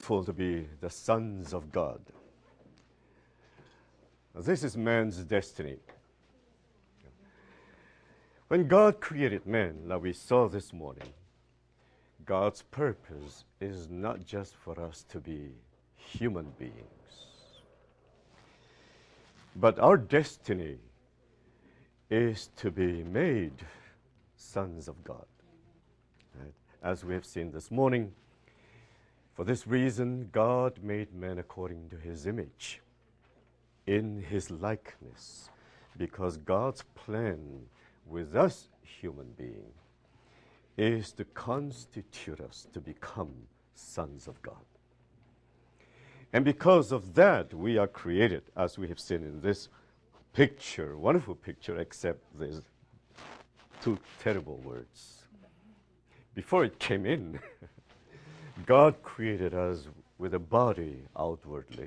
Full to be the sons of God. This is man's destiny. When God created man, like we saw this morning, God's purpose is not just for us to be human beings, but our destiny is to be made sons of God. Right? As we have seen this morning, for this reason, God made man according to his image, in his likeness, because God's plan with us human beings is to constitute us to become sons of God. And because of that, we are created, as we have seen in this picture, wonderful picture, except there's two terrible words. Before it came in, God created us with a body outwardly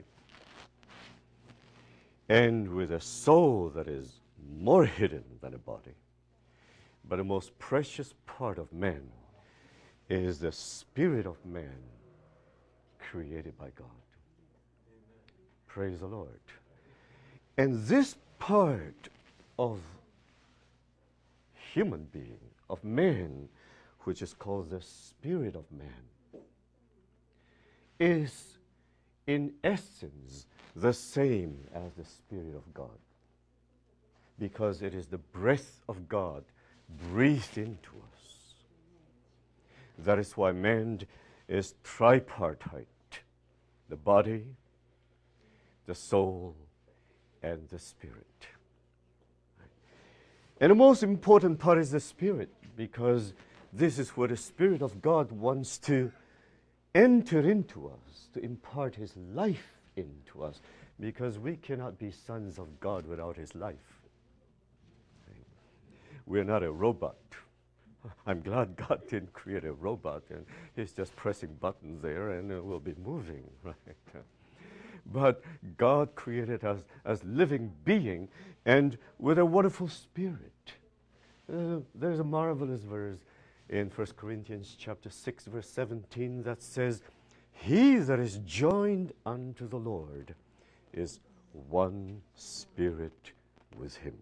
and with a soul that is more hidden than a body. But the most precious part of man is the spirit of man created by God. Amen. Praise the Lord. And this part of human being, of man, which is called the spirit of man, is in essence the same as the Spirit of God, because it is the breath of God breathed into us. That is why man is tripartite: the body, the soul, and the spirit. And the most important part is the spirit, because this is where the Spirit of God wants to enter into us, to impart his life into us, because we cannot be sons of God without his life. We're not a robot. I'm glad God didn't create a robot and he's just pressing buttons there and it will be moving, right? But God created us as living being and with a wonderful spirit. There's a marvelous verse in 1 Corinthians chapter 6, verse 17 that says, "He that is joined unto the Lord is one spirit with him."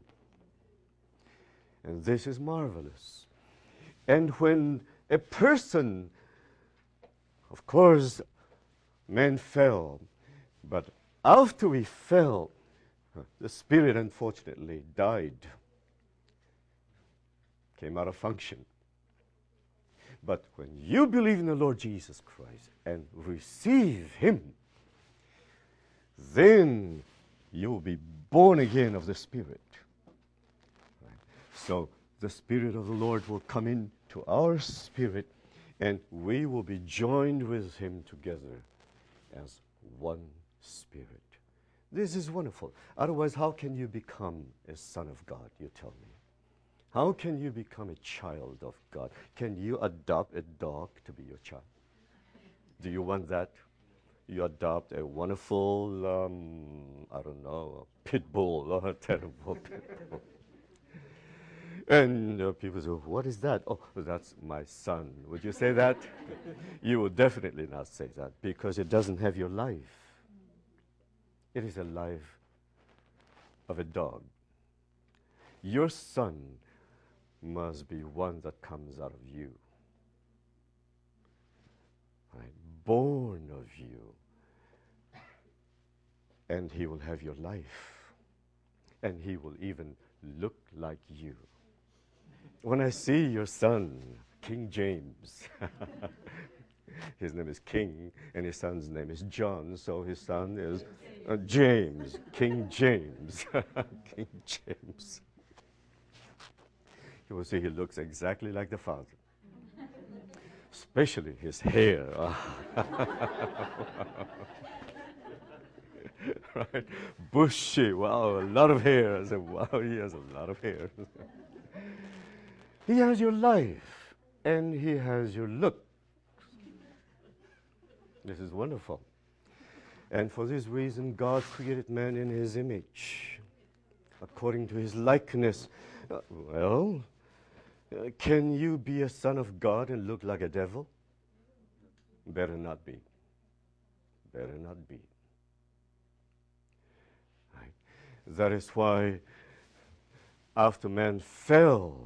And this is marvelous. And when a person, of course, man fell, but after we fell, the spirit unfortunately died, came out of function. But when you believe in the Lord Jesus Christ and receive him, then you will be born again of the Spirit. Right? So the Spirit of the Lord will come into our spirit, and we will be joined with him together as one spirit. This is wonderful. Otherwise, how can you become a son of God, you tell me? How can you become a child of God? Can you adopt a dog to be your child? Do you want that? You adopt a wonderful, I don't know, a pit bull, or a terrible pit bull. And people say, "What is that?" "Oh, that's my son." Would you say that? You would definitely not say that, because it doesn't have your life. It is a life of a dog. Your son must be one that comes out of you, right? Born of you, and he will have your life, and he will even look like you. When I see your son, King James, his name is King, and his son's name is John, so his son is James, King James, King James. You will see he looks exactly like the father, especially his hair. Right? Bushy, wow, a lot of hair. I said, wow, he has a lot of hair. He has your life, and he has your look. This is wonderful. And for this reason, God created man in his image, according to his likeness. Can you be a son of God and look like a devil? Better not be. better not be. Right? That is why after man fell,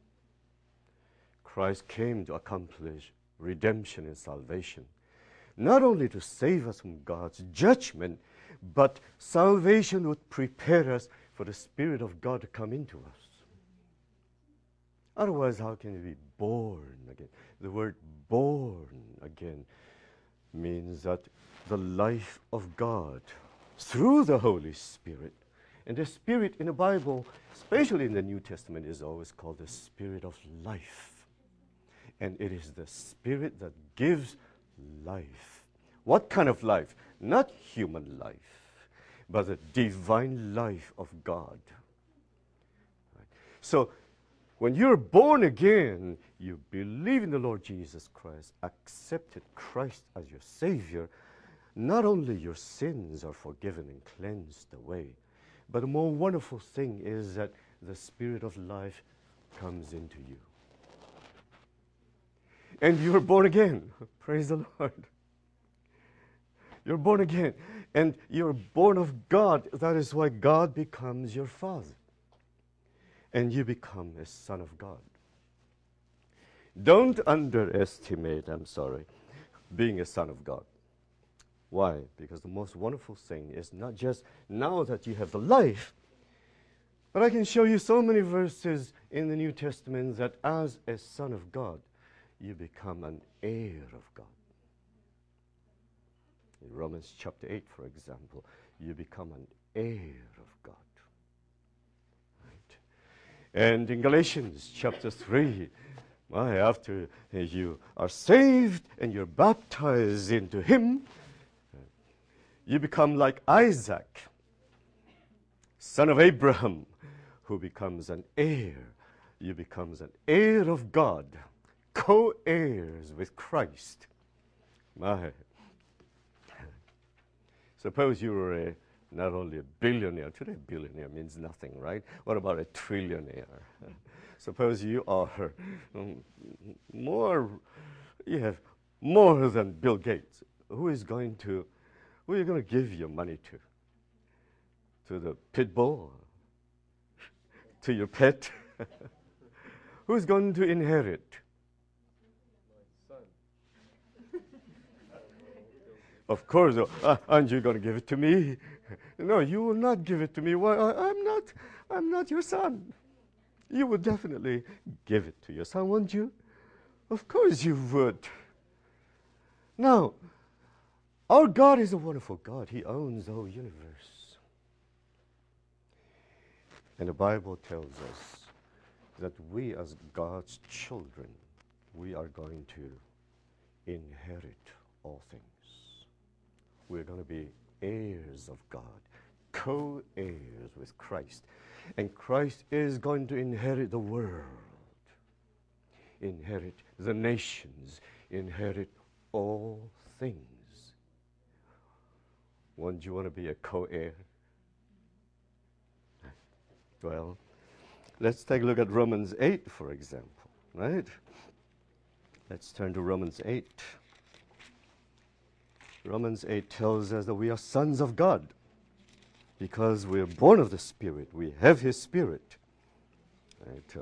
Christ came to accomplish redemption and salvation. Not only to save us from God's judgment, but salvation would prepare us for the Spirit of God to come into us. Otherwise, how can we be born again? The word born again means that the life of God through the Holy Spirit. And the Spirit in the Bible, especially in the New Testament, is always called the Spirit of life. And it is the Spirit that gives life. What kind of life? Not human life, but the divine life of God. Right. So, when you're born again, you believe in the Lord Jesus Christ, accepted Christ as your Savior, not only your sins are forgiven and cleansed away, but a more wonderful thing is that the Spirit of life comes into you. And you're born again. Praise the Lord. You're born again. And you're born of God. That is why God becomes your Father. And you become a son of God. Don't underestimate, being a son of God. Why? Because the most wonderful thing is not just now that you have the life, but I can show you so many verses in the New Testament that as a son of God, you become an heir of God. In Romans chapter 8, for example, you become an heir of God. Right? And in Galatians chapter 3, after you are saved and you're baptized into Him, you become like Isaac, son of Abraham, who becomes an heir. You become an heir of God, co-heirs with Christ. Suppose you were not only a billionaire. Today, billionaire means nothing, right? What about a trillionaire? Suppose you are you have more than Bill Gates. Who are you going to give your money to? To the pit bull? To your pet? Who's going to inherit? My son. Of course, aren't you going to give it to me? No, you will not give it to me. Why? I'm not your son. You would definitely give it to your son, won't you? Of course you would. Now, our God is a wonderful God. He owns the whole universe. And the Bible tells us that we as God's children, we are going to inherit all things. We're going to be heirs of God, co-heirs with Christ. And Christ is going to inherit the world, inherit the nations, inherit all things. Wouldn't you want to be a co-heir? Well, let's take a look at Romans 8, for example, right? Let's turn to Romans 8. Romans 8 tells us that we are sons of God because we are born of the Spirit. We have His Spirit. Right?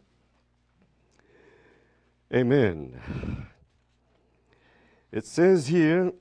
Amen. It says here,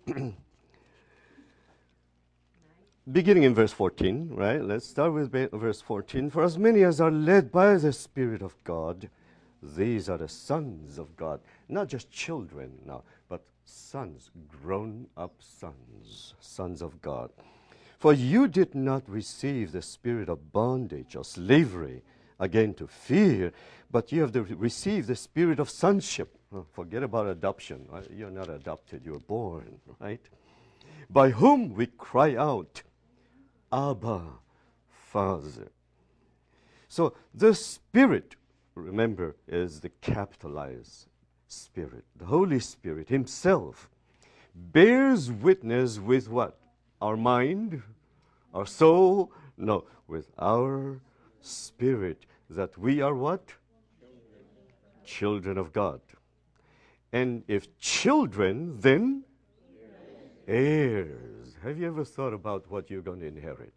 beginning in verse 14, right? Let's start with verse 14. For as many as are led by the Spirit of God, these are the sons of God. Not just children now, but sons, grown-up sons, sons of God. For you did not receive the spirit of bondage or slavery, again to fear, but you have received the spirit of sonship. Forget about adoption. Right? You're not adopted, you're born, right? By whom we cry out, Abba, Father. So the Spirit, remember, is the capitalized Spirit. The Holy Spirit Himself bears witness with what? Our mind? Our soul? No, with our spirit that we are what? Children of God. And if children, then Heirs. Have you ever thought about what you're going to inherit?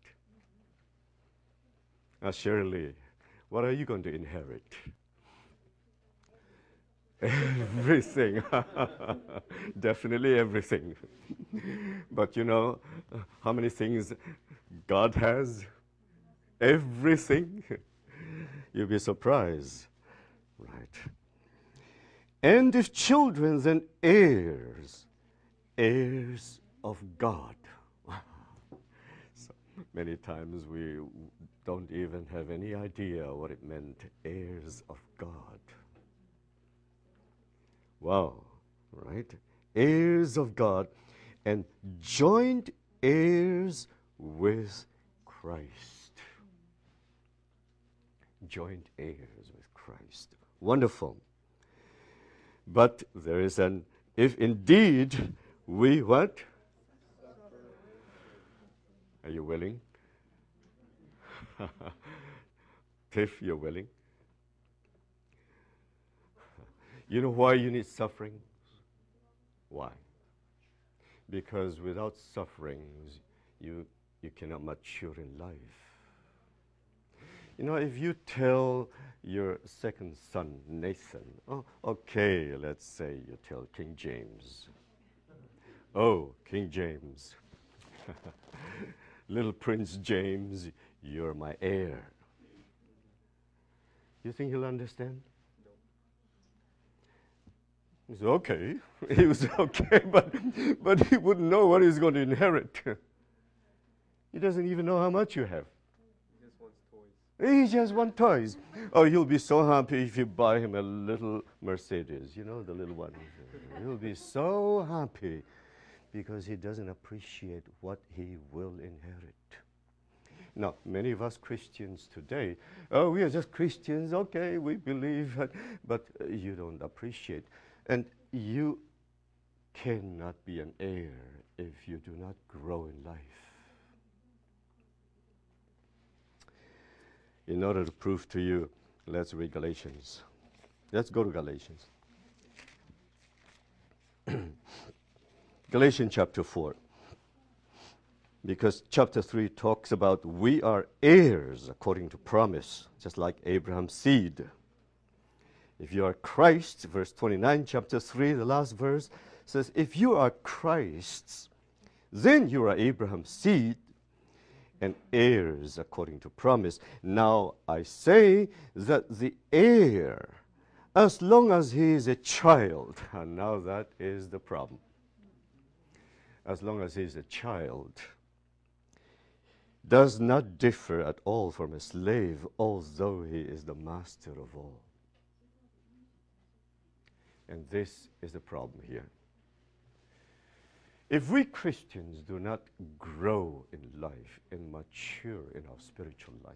Shirley, what are you going to inherit? Everything. Definitely everything. But you know how many things God has? Everything. You'll be surprised. Right. And if children, then heirs, heirs of God. So many times we don't even have any idea what it meant, heirs of God. Wow, right? Heirs of God and joint heirs with Christ. Joint heirs with Christ. Wonderful. But there is an, if indeed we what? Are you willing? If you're willing. You know why you need sufferings? Why? Because without sufferings, you cannot mature in life. You know, if you tell your second son, Nathan, oh, okay, let's say you tell King James. Oh, King James. Little Prince James, you're my heir. You think he'll understand? He said, okay. He was okay, but he wouldn't know what he's going to inherit. He doesn't even know how much you have. He just wants toys. He just wants toys. Oh, he'll be so happy if you buy him a little Mercedes, you know, the little one. He'll be so happy because he doesn't appreciate what he will inherit. Now, many of us Christians today, oh, we are just Christians, okay, we believe, but you don't appreciate. And you cannot be an heir if you do not grow in life. In order to prove to you, let's read Galatians. Let's go to Galatians. Galatians chapter 4. Because chapter 3 talks about we are heirs according to promise, just like Abraham's seed. If you are Christ, verse 29, chapter 3, the last verse says, if you are Christ's, then you are Abraham's seed and heirs according to promise. Now I say that the heir, as long as he is a child, and now that is the problem. As long as he is a child, does not differ at all from a slave, although he is the master of all. And this is the problem here. If we Christians do not grow in life and mature in our spiritual life,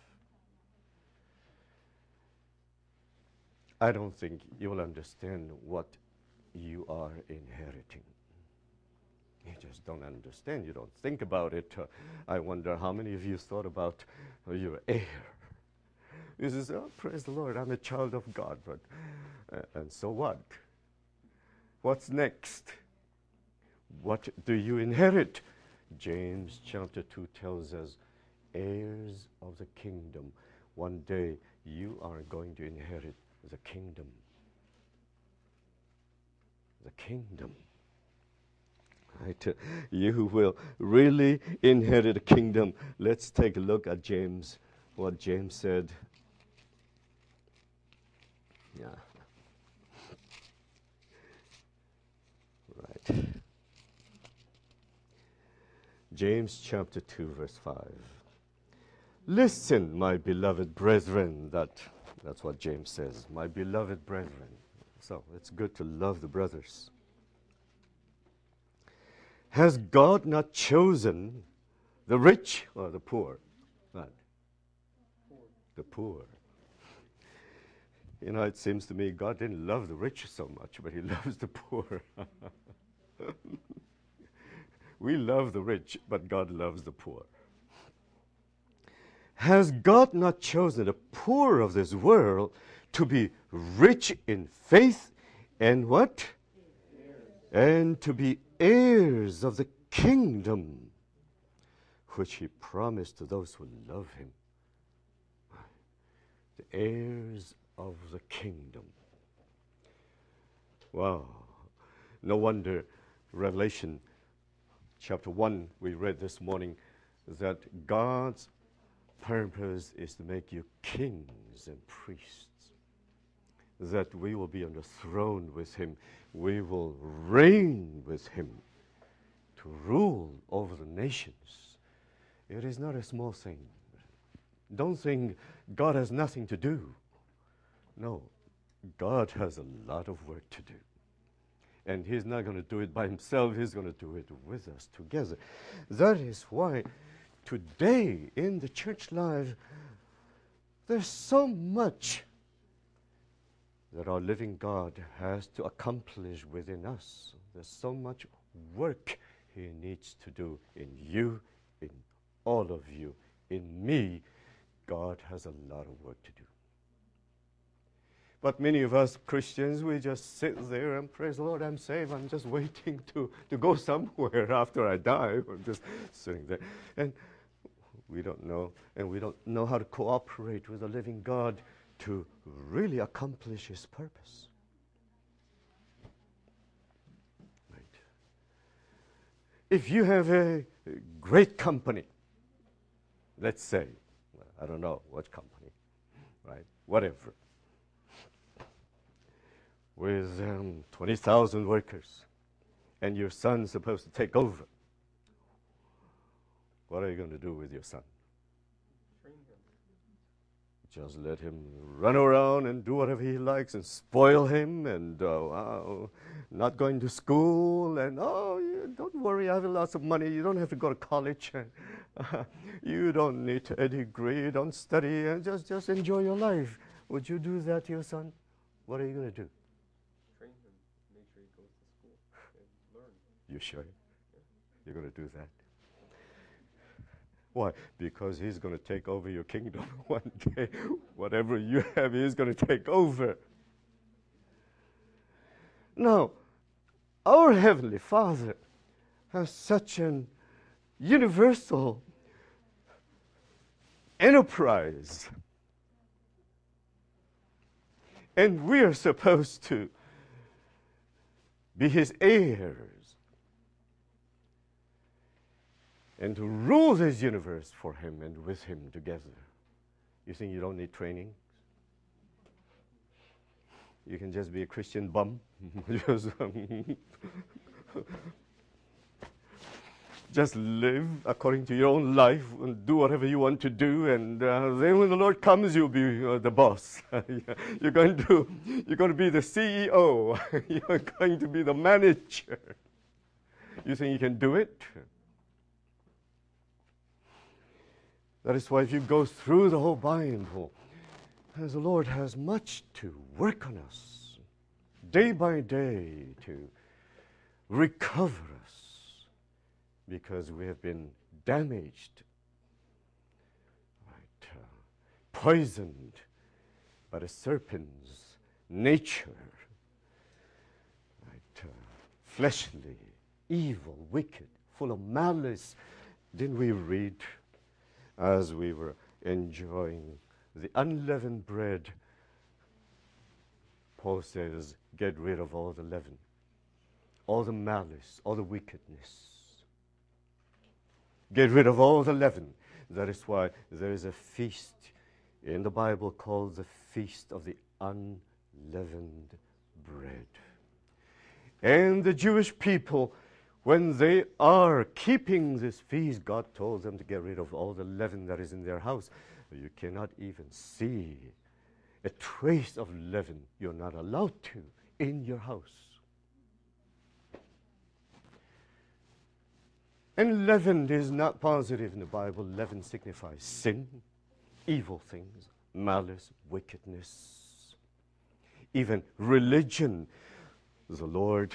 I don't think you will understand what you are inheriting. You just don't understand. You don't think about it. I wonder how many of you thought about your heir. You say, oh, praise the Lord, I'm a child of God. But and so what? What's next? What do you inherit? James chapter 2 tells us, heirs of the kingdom. One day you are going to inherit the kingdom. The kingdom. Right? You will really inherit a kingdom. Let's take a look at James, what James said. Yeah. Right. James chapter 2, verse 5. Listen, my beloved brethren. That's what James says. My beloved brethren. So it's good to love the brothers. Has God not chosen the rich or the poor? What? The poor. You know, it seems to me God didn't love the rich so much, but he loves the poor. We love the rich, but God loves the poor. Has God not chosen the poor of this world to be rich in faith and what? And to be heirs of the kingdom which he promised to those who love him. The heirs of the kingdom. Wow. No wonder Revelation chapter 1 we read this morning that God's purpose is to make you kings and priests. That we will be on the throne with him. We will reign with him to rule over the nations. It is not a small thing. Don't think God has nothing to do. No, God has a lot of work to do. And he's not going to do it by himself. He's going to do it with us together. That is why today in the church life, there's so much that our living God has to accomplish within us. There's so much work he needs to do in you, in all of you, in me. God has a lot of work to do. But many of us Christians, we just sit there and praise the Lord, I'm saved. I'm just waiting to go somewhere after I die. I'm just sitting there. And we don't know. And we don't know how to cooperate with the living God to really accomplish his purpose. Right. If you have a great company, let's say, I don't know what company, right? Whatever. With 20,000 workers, and your son's supposed to take over. What are you going to do with your son? Train him. Just let him run around and do whatever he likes and spoil him and not going to school and, don't worry, I have lots of money. You don't have to go to college. You don't need a degree. Don't study and just enjoy your life. Would you do that to your son? What are you going to do? Train him. Make sure he goes to school and learn. You sure? You're going to do that? Why? Because he's going to take over your kingdom one day. Whatever you have, he's going to take over. Now, our Heavenly Father has such an universal enterprise. And we are supposed to be his heirs and to rule this universe for him and with him together. You think you don't need training? You can just be a Christian bum. Just live according to your own life and do whatever you want to do, and then when the Lord comes, you'll be the boss. You're going to be the CEO. You're going to be the manager. You think you can do it? That is why if you go through the whole Bible, the Lord has much to work on us, day by day, to recover us, because we have been damaged, right, poisoned by the serpent's nature, right, fleshly, evil, wicked, full of malice. Didn't we read as we were enjoying the unleavened bread? Paul says, get rid of all the leaven, all the malice, all the wickedness. Get rid of all the leaven. That is why there is a feast in the Bible called the Feast of the Unleavened Bread. And the Jewish people, when they are keeping this feast, God told them to get rid of all the leaven that is in their house. You cannot even see a trace of leaven. You're not allowed to in your house. And leaven is not positive in the Bible. Leaven signifies sin, evil things, malice, wickedness, even religion. The Lord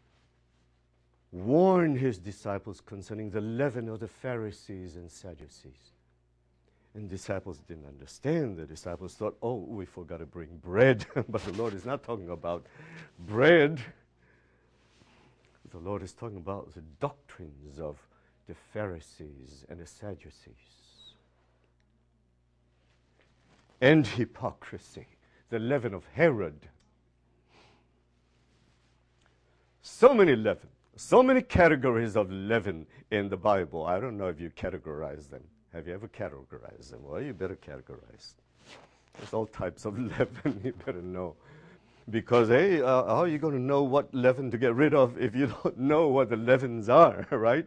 warned his disciples concerning the leaven of the Pharisees and Sadducees. And disciples didn't understand. The disciples thought, we forgot to bring bread. But the Lord is not talking about bread. the Lord is talking about the doctrines of the Pharisees and the Sadducees. And hypocrisy, the leaven of Herod. So many leaven, so many categories of leaven in the Bible. I don't know if you categorize them. Have you ever categorized them? Well, you better categorize. There's all types of leaven you better know. Because, hey, how are you going to know what leaven to get rid of if you don't know what the leavens are, right?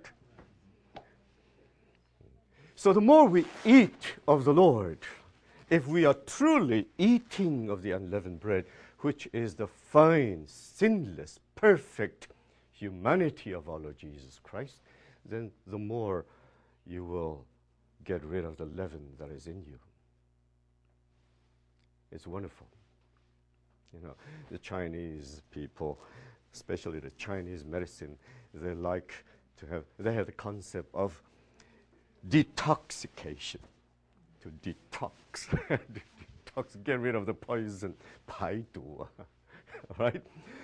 So the more we eat of the Lord, if we are truly eating of the unleavened bread, which is the fine, sinless, perfect humanity of our Lord Jesus Christ, then the more you will get rid of the leaven that is in you. It's wonderful. You know, the Chinese people, especially the Chinese medicine, they have the concept of detoxification. To detox. Detox, get rid of the poison. 排毒. Right?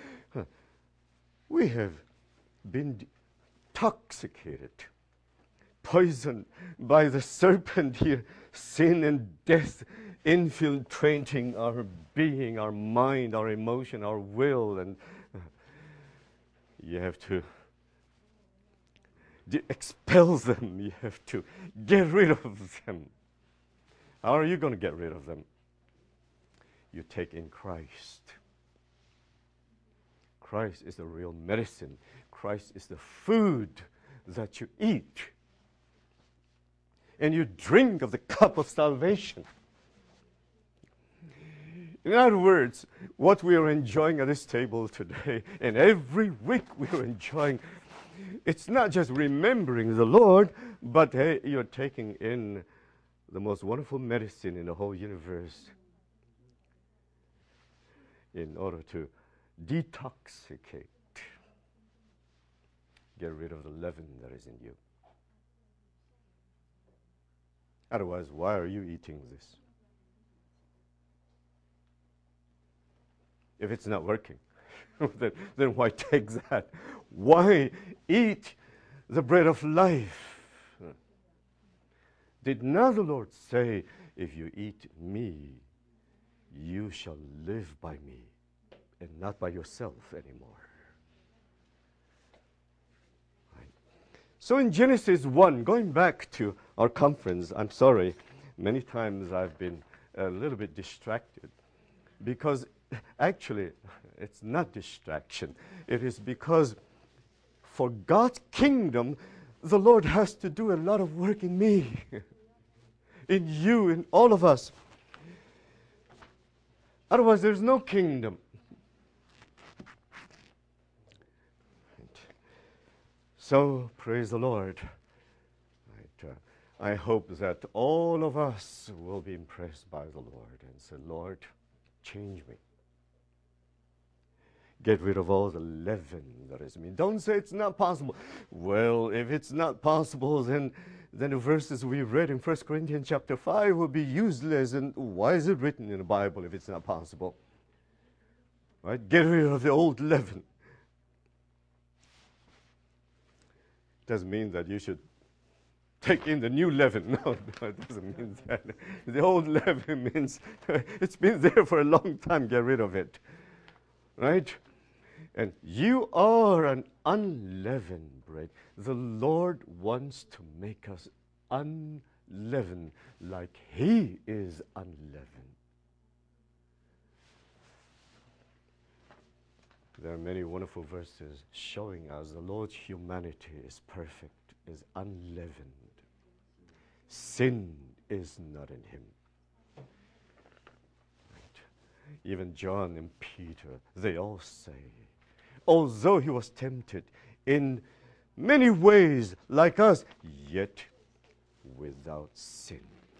We have been intoxicated, poisoned by the serpent here, sin and death infiltrating our being, our mind, our emotion, our will, and you have to expel them. You have to get rid of them. How are you going to get rid of them? You take in Christ. Christ is the real medicine. Christ is the food that you eat. And you drink of the cup of salvation. In other words, what we are enjoying at this table today, and every week we are enjoying, it's not just remembering the Lord, but hey, you're taking in the most wonderful medicine in the whole universe in order to detoxicate, get rid of the leaven that is in you. Otherwise, why are you eating this? If it's not working, then why take that? Why eat the bread of life? Did not the Lord say, if you eat me, you shall live by me and not by yourself anymore? Right. So in Genesis 1, going back to our conference, I'm sorry, many times I've been a little bit distracted because actually it's not distraction. It is because for God's kingdom, the Lord has to do a lot of work in me, in you, in all of us. Otherwise, there's no kingdom. So, praise the Lord. I hope that all of us will be impressed by the Lord and say, Lord, change me. Get rid of all the leaven that is in me. Don't say it's not possible. Well, if it's not possible, then the verses we read in 1 Corinthians chapter 5 will be useless. And why is it written in the Bible if it's not possible? Right? Get rid of the old leaven. Doesn't mean that you should take in the new leaven. No, it doesn't mean that. The old leaven means it's been there for a long time. Get rid of it. Right? And you are an unleavened bread. The Lord wants to make us unleavened like He is unleavened. There are many wonderful verses showing us the Lord's humanity is perfect, is unleavened. Sin is not in Him. Right. Even John and Peter, they all say, although He was tempted in many ways like us, yet without sin.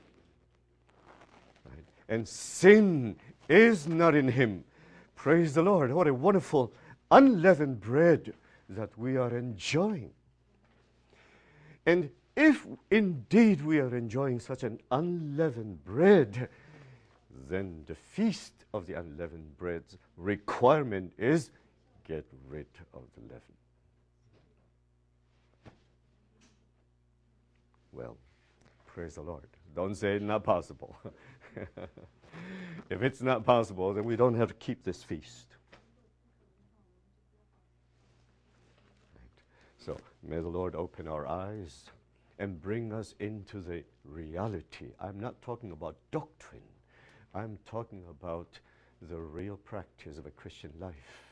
Right? And sin is not in Him. Praise the Lord. What a wonderful unleavened bread that we are enjoying. And if indeed we are enjoying such an unleavened bread, then the feast of the unleavened bread's requirement is get rid of the leaven. well. Praise the Lord. Don't say it's not possible. If it's not possible, then we don't have to keep this feast. Right. So may the Lord open our eyes and bring us into the reality. I'm not talking about doctrine. I'm talking about the real practice of a Christian life.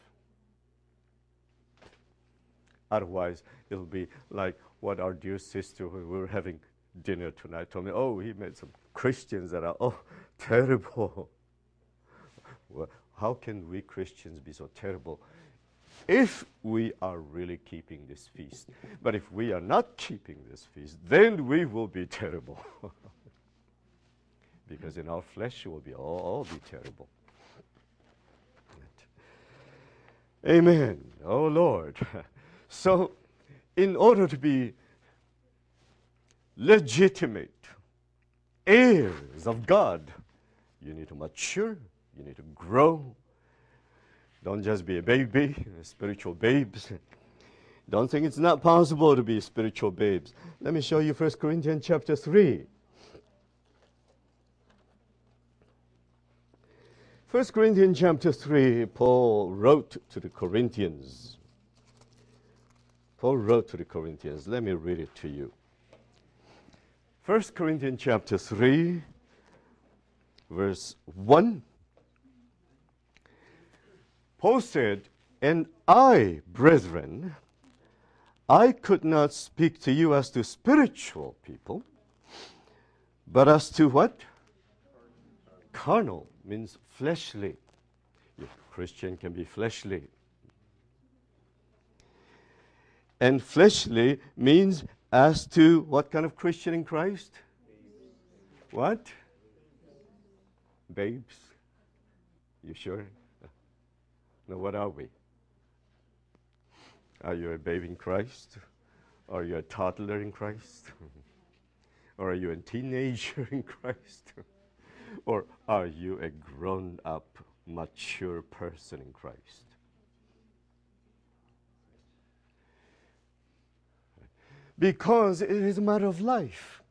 Otherwise, it'll be like what our dear sister, when we were having dinner tonight, told me, oh, he met some Christians that are, terrible. Well, how can we Christians be so terrible if we are really keeping this feast? But if we are not keeping this feast, then we will be terrible. Because in our flesh, we'll be all be terrible. Amen. Oh, Lord. So, in order to be legitimate heirs of God, you need to mature, you need to grow. Don't just be a baby, spiritual babes. Don't think it's not possible to be spiritual babes. Let me show you 1 Corinthians chapter 3. 1 Corinthians chapter 3, Paul wrote to the Corinthians. Paul wrote to the Corinthians. Let me read it to you. 1 Corinthians chapter 3, verse 1. Paul said, "And I, brethren, I could not speak to you as to spiritual people, but as to" what? Carnal means fleshly. A Christian can be fleshly. And fleshly means as to what kind of Christian in Christ? What? Babes. You sure? Now, what are we? Are you a babe in Christ? Are you a toddler in Christ? Or are you a teenager in Christ? Or are you a grown-up, mature person in Christ? Because it is a matter of life.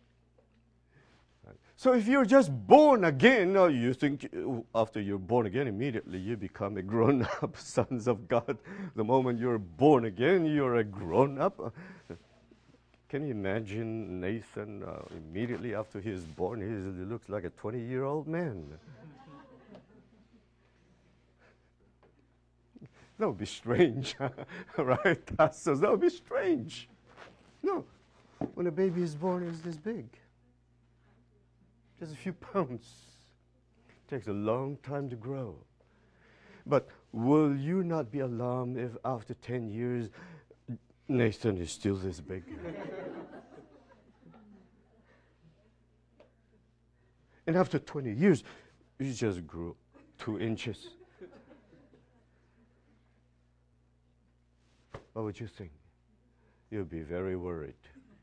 So if you're just born again, you think after you're born again, immediately you become a grown-up sons of God. The moment you're born again, you're a grown-up. Can you imagine Nathan immediately after he is born? He looks like a 20-year-old man. That would be strange, right, pastors? That would be strange. No, when a baby is born, it's this big. Just a few pounds. It takes a long time to grow. But will you not be alarmed if after 10 years, Nathan is still this big? And after 20 years, he just grew 2 inches. What would you think? You'd be very worried.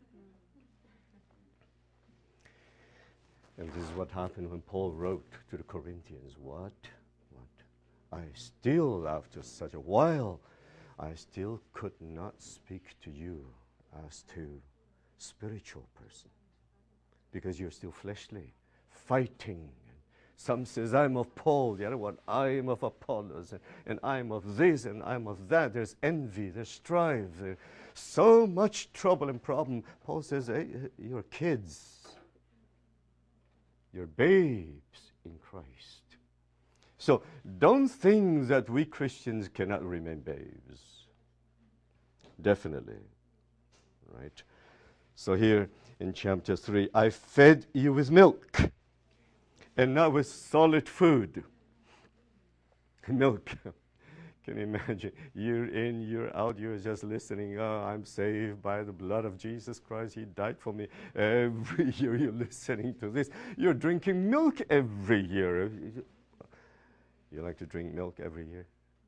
And this is what happened when Paul wrote to the Corinthians. What? I still, after such a while, I still could not speak to you as to spiritual person. Because you're still fleshly, fighting. Some says, I'm of Paul. The other one, I am of Apollos. And I'm of this and I'm of that. There's envy, there's strife. There's so much trouble and problem. Paul says, hey, you're kids. You're babes in Christ. So don't think that we Christians cannot remain babes. Definitely. Right? So here in chapter 3, I fed you with milk and not with solid food. Milk. Can you imagine? Year in, year out, you're just listening. Oh, I'm saved by the blood of Jesus Christ. He died for me. Every year you're listening to this. You're drinking milk every year. You like to drink milk every year?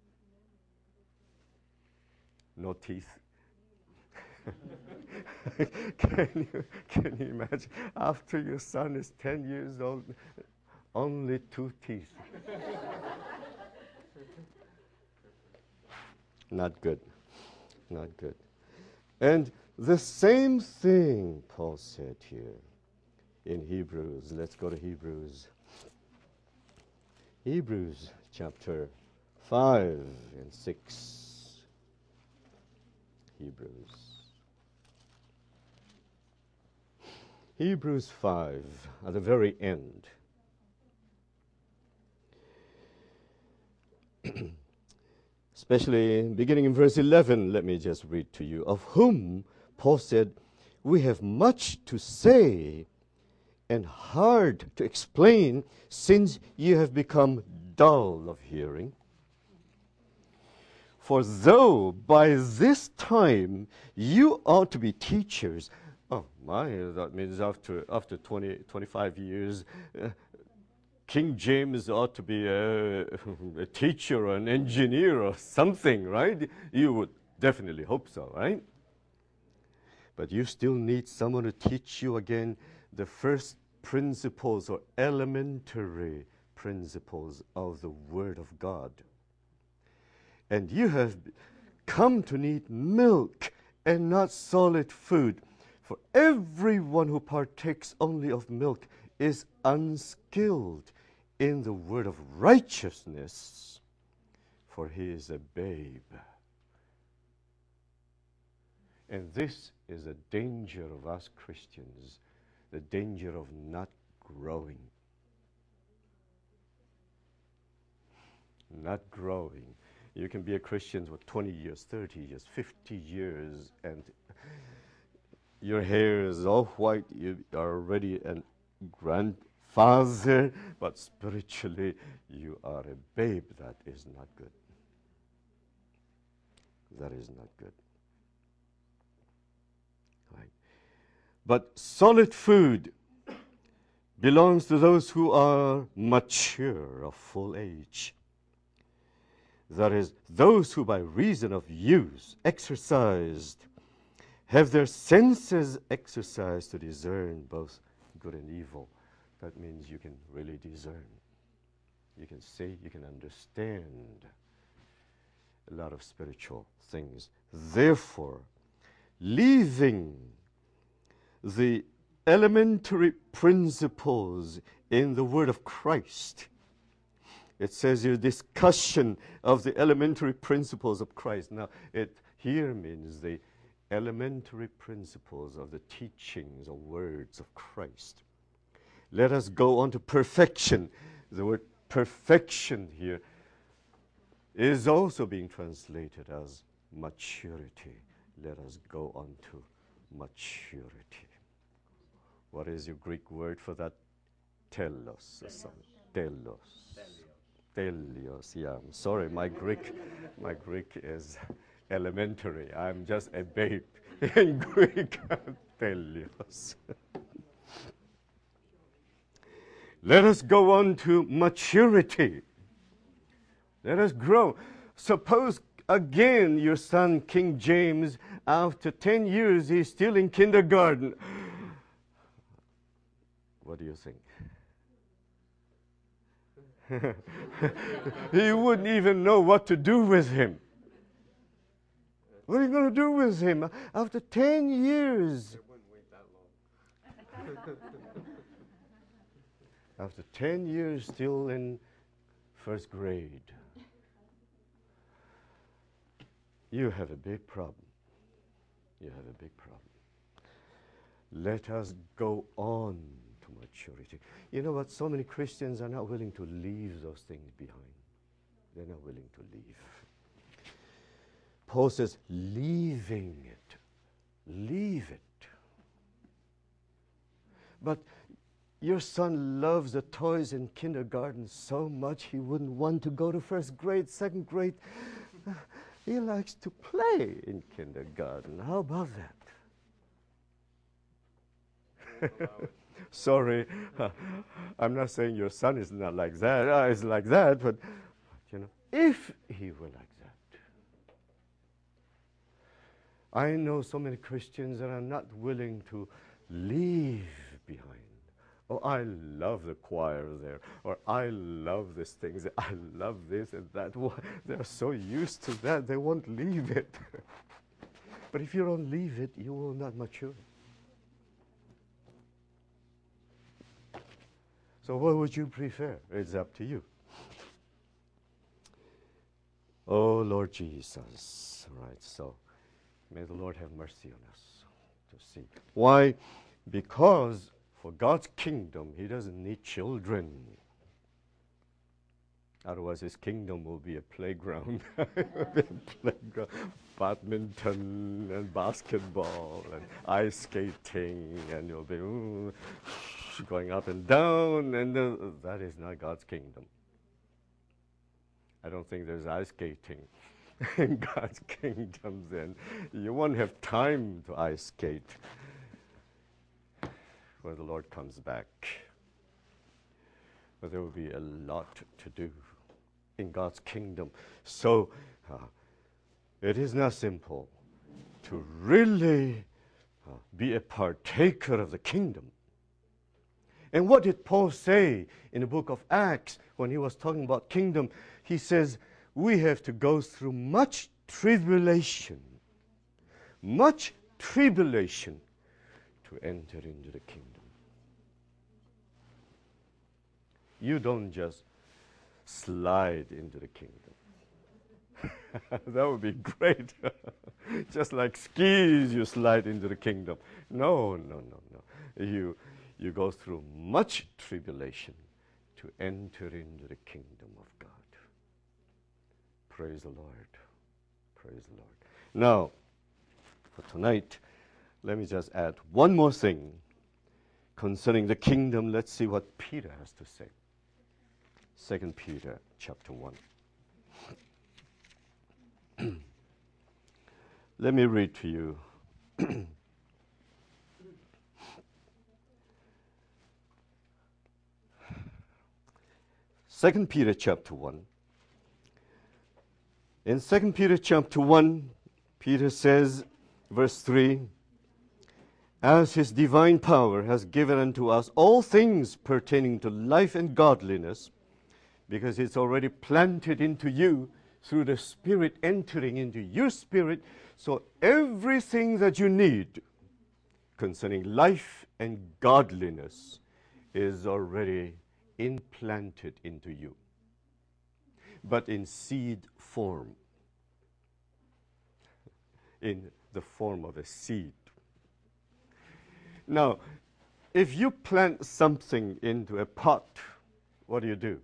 No teeth? Can you imagine? After your son is 10 years old, only 2 teeth. Not good. Not good. And The same thing Paul said here in Hebrews. Let's go to Hebrews. Hebrews chapter 5 and 6. Hebrews 5 at the very end. Especially beginning in verse 11, let me just read to you. Of whom Paul said, we have much to say and hard to explain, since you have become dull of hearing. For though by this time you ought to be teachers, oh my, that means after 25 years, King James ought to be a teacher or an engineer or something, right? You would definitely hope so, right? But you still need someone to teach you again the first principles or elementary principles of the Word of God. And you have come to need milk and not solid food. For everyone who partakes only of milk is unskilled in the word of righteousness, for he is a babe. And this is a danger of us Christians, the danger of not growing. Not growing. You can be a Christian for 20 years, 30 years, 50 years, and your hair is all white. You are already a grandfather, but spiritually you are a babe. That is not good. That is not good. Right. But solid food belongs to those who are mature, of full age. That is, those who by reason of use, exercised, have their senses exercised to discern both good and evil. That means you can really discern. You can see, you can understand a lot of spiritual things. Therefore, leaving the elementary principles in the Word of Christ, it says here, discussion of the elementary principles of Christ. Now, it here means the elementary principles of the teachings or words of Christ. Let us go on to perfection. The word perfection here is also being translated as maturity. Let us go on to maturity. What is your Greek word for that? Telos. Telos. Telios, yeah. I'm sorry, my Greek is elementary. I'm just a babe in Greek. Telios. Let us go on to maturity. Let us grow. Suppose again your son, King James, after 10 years, he's still in kindergarten. What do you think? He wouldn't even know what to do with him. What are you going to do with him after 10 years? It wouldn't wait that long. After 10 years, still in first grade. You have a big problem. You have a big problem. Let us go on to maturity. You know what? So many Christians are not willing to leave those things behind. They're not willing to leave. Paul says, leaving it. Leave it. But your son loves the toys in kindergarten so much he wouldn't want to go to first grade, second grade. He likes to play in kindergarten. How about that? Sorry, I'm not saying your son is not like that, is like that, but you know, if he were like that. I know so many Christians that are not willing to leave behind. Oh, I love the choir there, or I love these things, I love this and that. They're so used to that, they won't leave it. But if you don't leave it, you will not mature. So what would you prefer? It's up to you. Oh, Lord Jesus. Right, so may the Lord have mercy on us to see. Why? Because for God's kingdom, He doesn't need children. Otherwise, His kingdom will be a playground. Badminton and basketball and ice skating, and you'll be going up and down, and that is not God's kingdom. I don't think there's ice skating in God's kingdom then. You won't have time to ice skate when the Lord comes back. But there will be a lot to do in God's kingdom. So it is not simple to really be a partaker of the kingdom. And what did Paul say in the book of Acts when he was talking about kingdom? He says, we have to go through much tribulation to enter into the kingdom. You don't just slide into the kingdom. That would be great. Just like skis, you slide into the kingdom. No. You go through much tribulation to enter into the kingdom of God. Praise the Lord. Praise the Lord. Now, for tonight, let me just add one more thing concerning the kingdom. Let's see what Peter has to say. 2 Peter chapter 1. Let me read to you. 2 Peter chapter 1. In 2 Peter chapter 1, Peter says, verse 3, as His divine power has given unto us all things pertaining to life and godliness, because it's already planted into you through the Spirit entering into your spirit, so everything that you need concerning life and godliness is already implanted into you, but in seed form, in the form of a seed. Now, if you plant something into a pot, what do?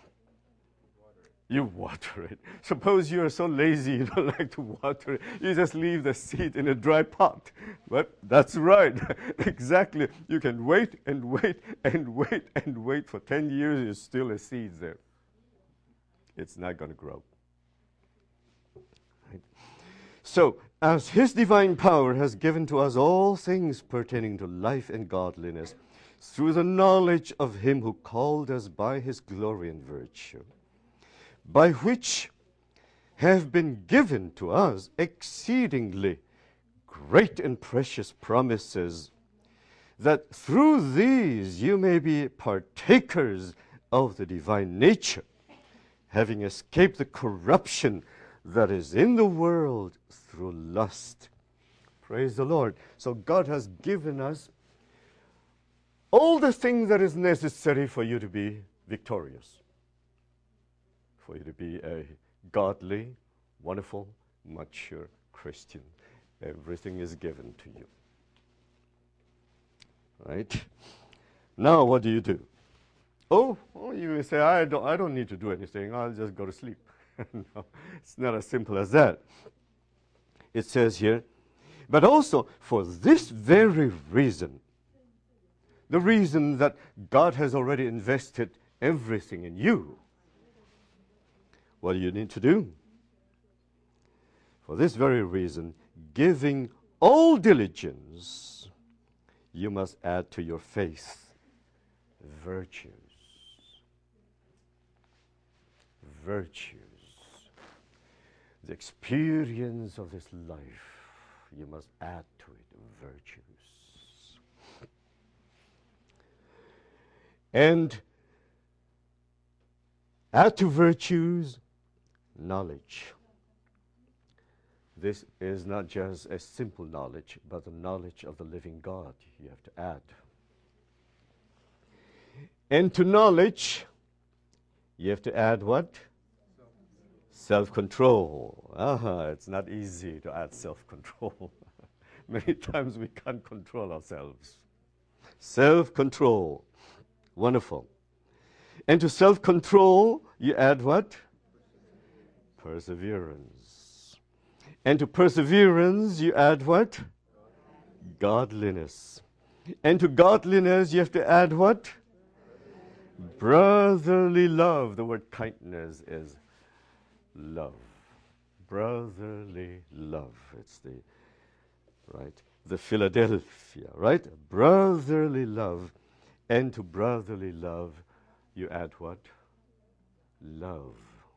You water it. Suppose you are so lazy you don't like to water it. You just leave the seed in a dry pot. But that's right. Exactly. You can wait and wait and wait and wait for 10 years. It's still a seed there. It's not going to grow. Right? So, as His divine power has given to us all things pertaining to life and godliness, through the knowledge of Him who called us by His glory and virtue, by which have been given to us exceedingly great and precious promises, that through these you may be partakers of the divine nature, having escaped the corruption that is in the world through lust. Praise the Lord. So God has given us all the things that is necessary for you to be victorious, for you to be a godly, wonderful, mature Christian. Everything is given to you. Right? Now what do? Oh, you may say, I don't need to do anything. I'll just go to sleep. No, it's not as simple as that. It says here, but also for this very reason, the reason that God has already invested everything in you, what do you need to do? For this very reason, giving all diligence, you must add to your faith virtues. Virtues. The experience of this life, you must add to it virtues. And add to virtues knowledge. This is not just a simple knowledge, but the knowledge of the living God you have to add. And to knowledge, you have to add what? Self-control. It's not easy to add self-control. Many times we can't control ourselves. Self-control. Wonderful. And to self-control, you add what? Perseverance. And to perseverance, you add what? Godliness. And to godliness, you have to add what? Brotherly love. The word kindness is love. Brotherly love. It's the Philadelphia, right? Brotherly love. And to brotherly love, you add what? Love.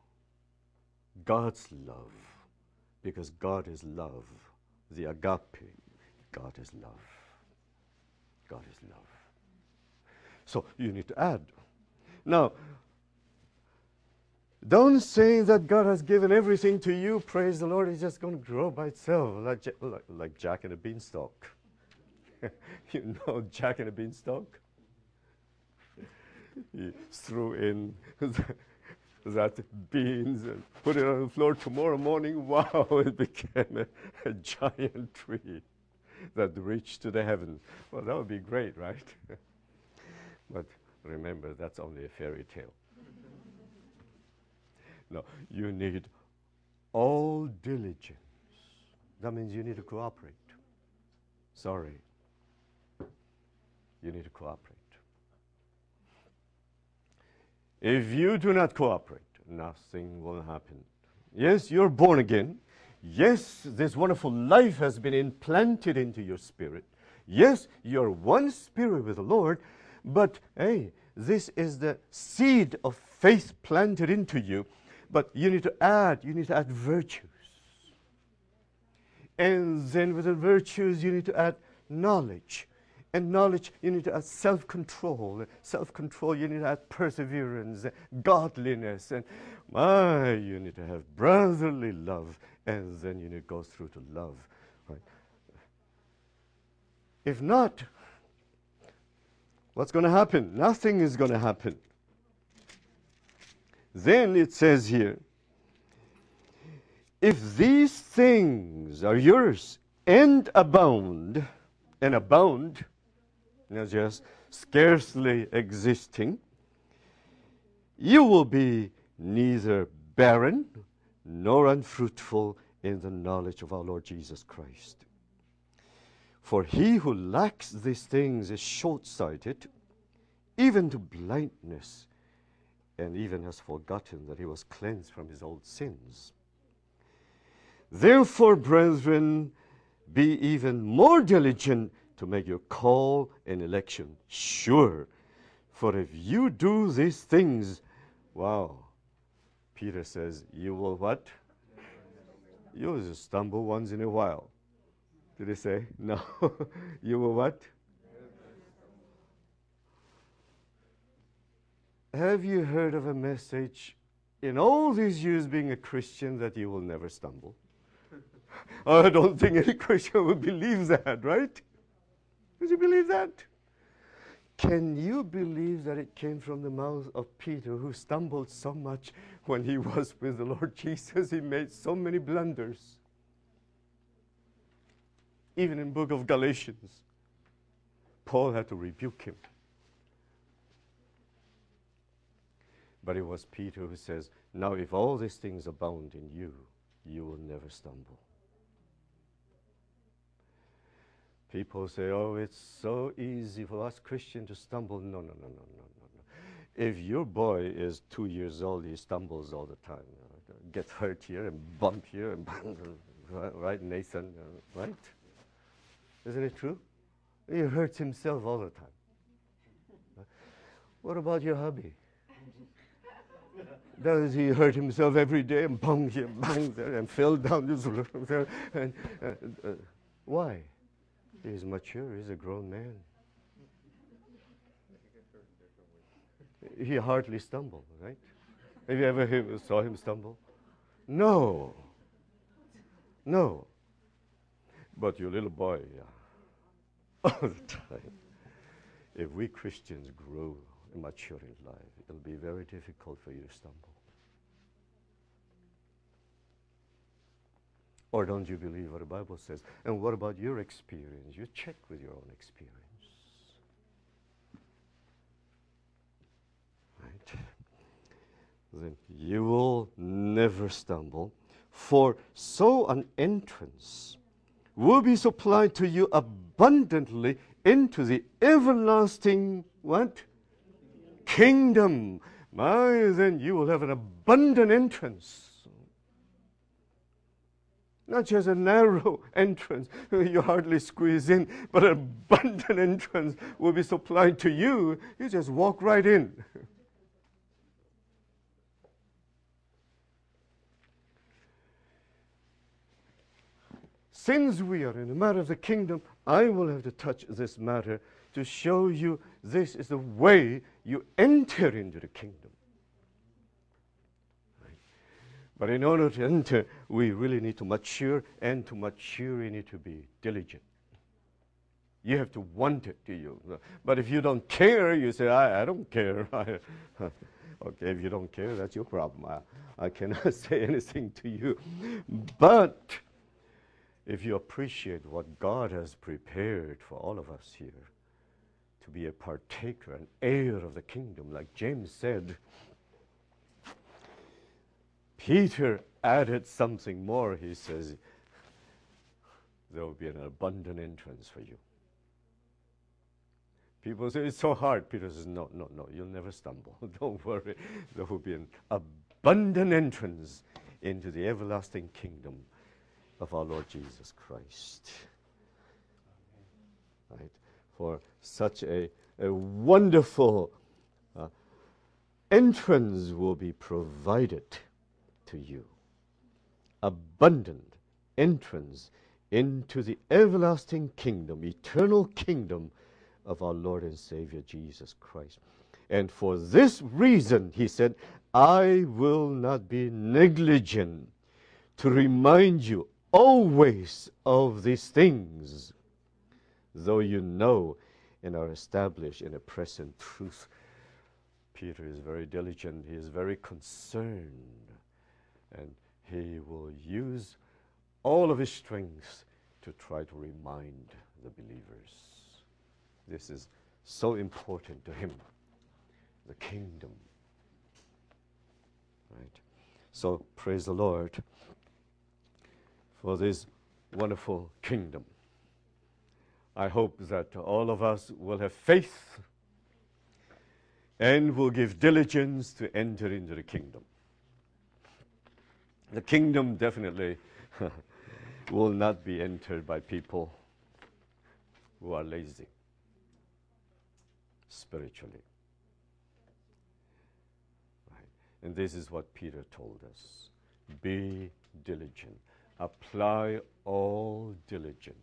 God's love. Because God is love. The agape. God is love. God is love. So you need to add. Now, don't say that God has given everything to you. Praise the Lord. It's just going to grow by itself, like Jack and the Beanstalk. You know Jack and the Beanstalk? He threw in that beans and put it on the floor. Tomorrow morning, wow, it became a giant tree that reached to the heavens. Well, that would be great, right? But remember, that's only a fairy tale. No, you need all diligence. That means you need to cooperate. Sorry. You need to cooperate. If you do not cooperate, nothing will happen. Yes, you're born again. Yes, this wonderful life has been implanted into your spirit. Yes, you're one spirit with the Lord, but hey, this is the seed of faith planted into you. But you need to add virtues. And then with the virtues, you need to add knowledge. And knowledge, you need to add self-control. Self-control, you need to add perseverance, godliness. And you need to have brotherly love. And then you need to go through to love. Right? If not, what's going to happen? Nothing is going to happen. Then it says here, if these things are yours and abound, not just scarcely existing, you will be neither barren nor unfruitful in the knowledge of our Lord Jesus Christ. For he who lacks these things is short-sighted, even to blindness, and even has forgotten that he was cleansed from his old sins. Therefore, brethren, be even more diligent to make your call and election sure. For if you do these things, Peter says, you will what? You will just stumble once in a while. Did he say? No. You will what? Have you heard of a message in all these years being a Christian that you will never stumble? I don't think any Christian would believe that, right? Would you believe that? Can you believe that it came from the mouth of Peter, who stumbled so much when he was with the Lord Jesus? He made so many blunders. Even in the book of Galatians, Paul had to rebuke him. But it was Peter who says, now if all these things abound in you, you will never stumble. People say, oh, it's so easy for us Christians to stumble. No. If your boy is 2 years old, he stumbles all the time. Gets hurt here and bump here and bang, right, Nathan, right? Isn't it true? He hurts himself all the time. What about your hubby? Does he hurt himself every day and bang here, bang there, and fell down this there? And why? He's mature. He's a grown man. He hardly stumbled, right? Have you ever saw him stumble? No. No. But your little boy, all the time. If we Christians grow and mature in life, it'll be very difficult for you to stumble. Or don't you believe what the Bible says? And what about your experience? You check with your own experience. Right? Then you will never stumble, for so an entrance will be supplied to you abundantly into the everlasting what? Kingdom. Then you will have an abundant entrance. Not just a narrow entrance, you hardly squeeze in, but an abundant entrance will be supplied to you. You just walk right in. Since we are in the matter of the kingdom, I will have to touch this matter to show you this is the way you enter into the kingdom. Right? But in order to enter, we really need to mature, and to mature, you need to be diligent. You have to want it, do you? But if you don't care, you say, I don't care. Okay, if you don't care, that's your problem. I cannot say anything to you. But if you appreciate what God has prepared for all of us here, to be a partaker, an heir of the kingdom, like James said, Peter added something more. He says, there will be an abundant entrance for you. People say, it's so hard. Peter says, no, you'll never stumble. Don't worry. There will be an abundant entrance into the everlasting kingdom of our Lord Jesus Christ. Right? For such a wonderful entrance will be provided to you. Abundant entrance into the everlasting kingdom, eternal kingdom of our Lord and Savior Jesus Christ. And for this reason, he said, I will not be negligent to remind you always of these things, though you know and are established in a present truth. Peter is very diligent. He is very concerned. And he will use all of his strength to try to remind the believers. This is so important to him, the kingdom. Right? So praise the Lord for this wonderful kingdom. I hope that all of us will have faith and will give diligence to enter into the kingdom. The kingdom definitely will not be entered by people who are lazy spiritually. Right. And this is what Peter told us. Be diligent. Apply all diligence.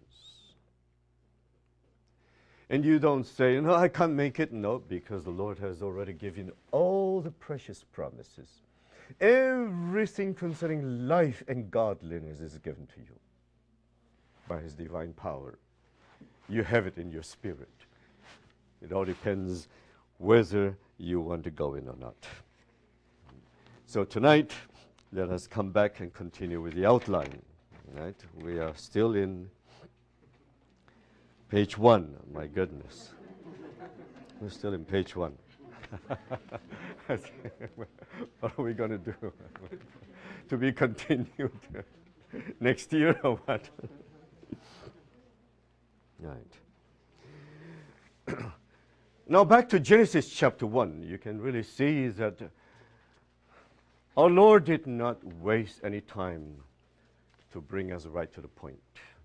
And you don't say, no, I can't make it. No, because the Lord has already given all the precious promises. Everything concerning life and godliness is given to you by his divine power. You have it in your spirit. It all depends whether you want to go in or not. So tonight, let us come back and continue with the outline. Right? We are still in page 1. My goodness. We're still in page 1. What are we going to do? To be continued next year or what? Right. Now back to Genesis chapter 1. You can really see that our Lord did not waste any time to bring us right to the point.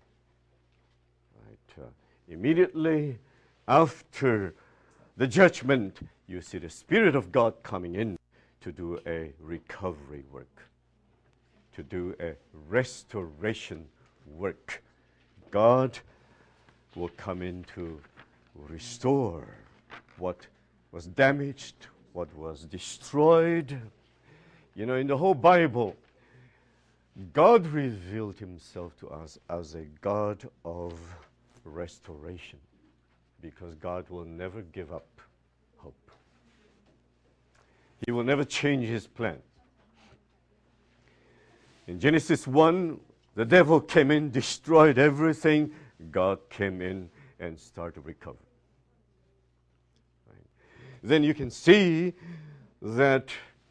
Right. Immediately after the judgment, you see the Spirit of God coming in to do a recovery work, to do a restoration work. God will come in to restore what was damaged, what was destroyed. You know, in the whole Bible, God revealed himself to us as a God of restoration, because God will never give up hope. He will never change his plan. In Genesis 1, the devil came in, destroyed everything. God came in and started to recover. Right? Then you can see that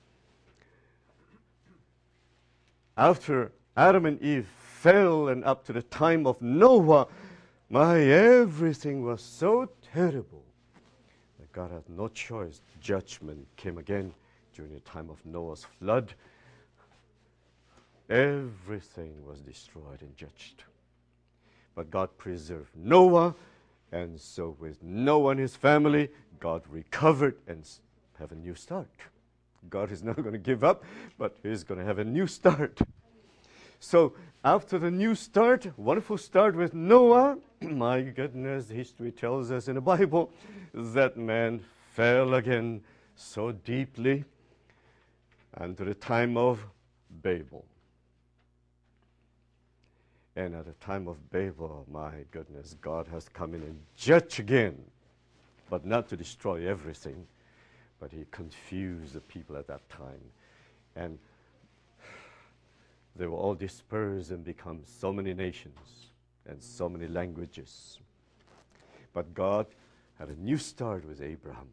after Adam and Eve fell and up to the time of Noah, everything was so terrible that God had no choice. Judgment came again during the time of Noah's flood. Everything was destroyed and judged. But God preserved Noah, and so with Noah and his family, God recovered and have a new start. God is not going to give up, but he's going to have a new start. So after the new start, wonderful start with Noah, my goodness, history tells us in the Bible that man fell again so deeply unto the time of Babel. And at the time of Babel, my goodness, God has come in and judged again, but not to destroy everything, but he confused the people at that time. And they were all dispersed and become so many nations and so many languages. But God had a new start with Abraham.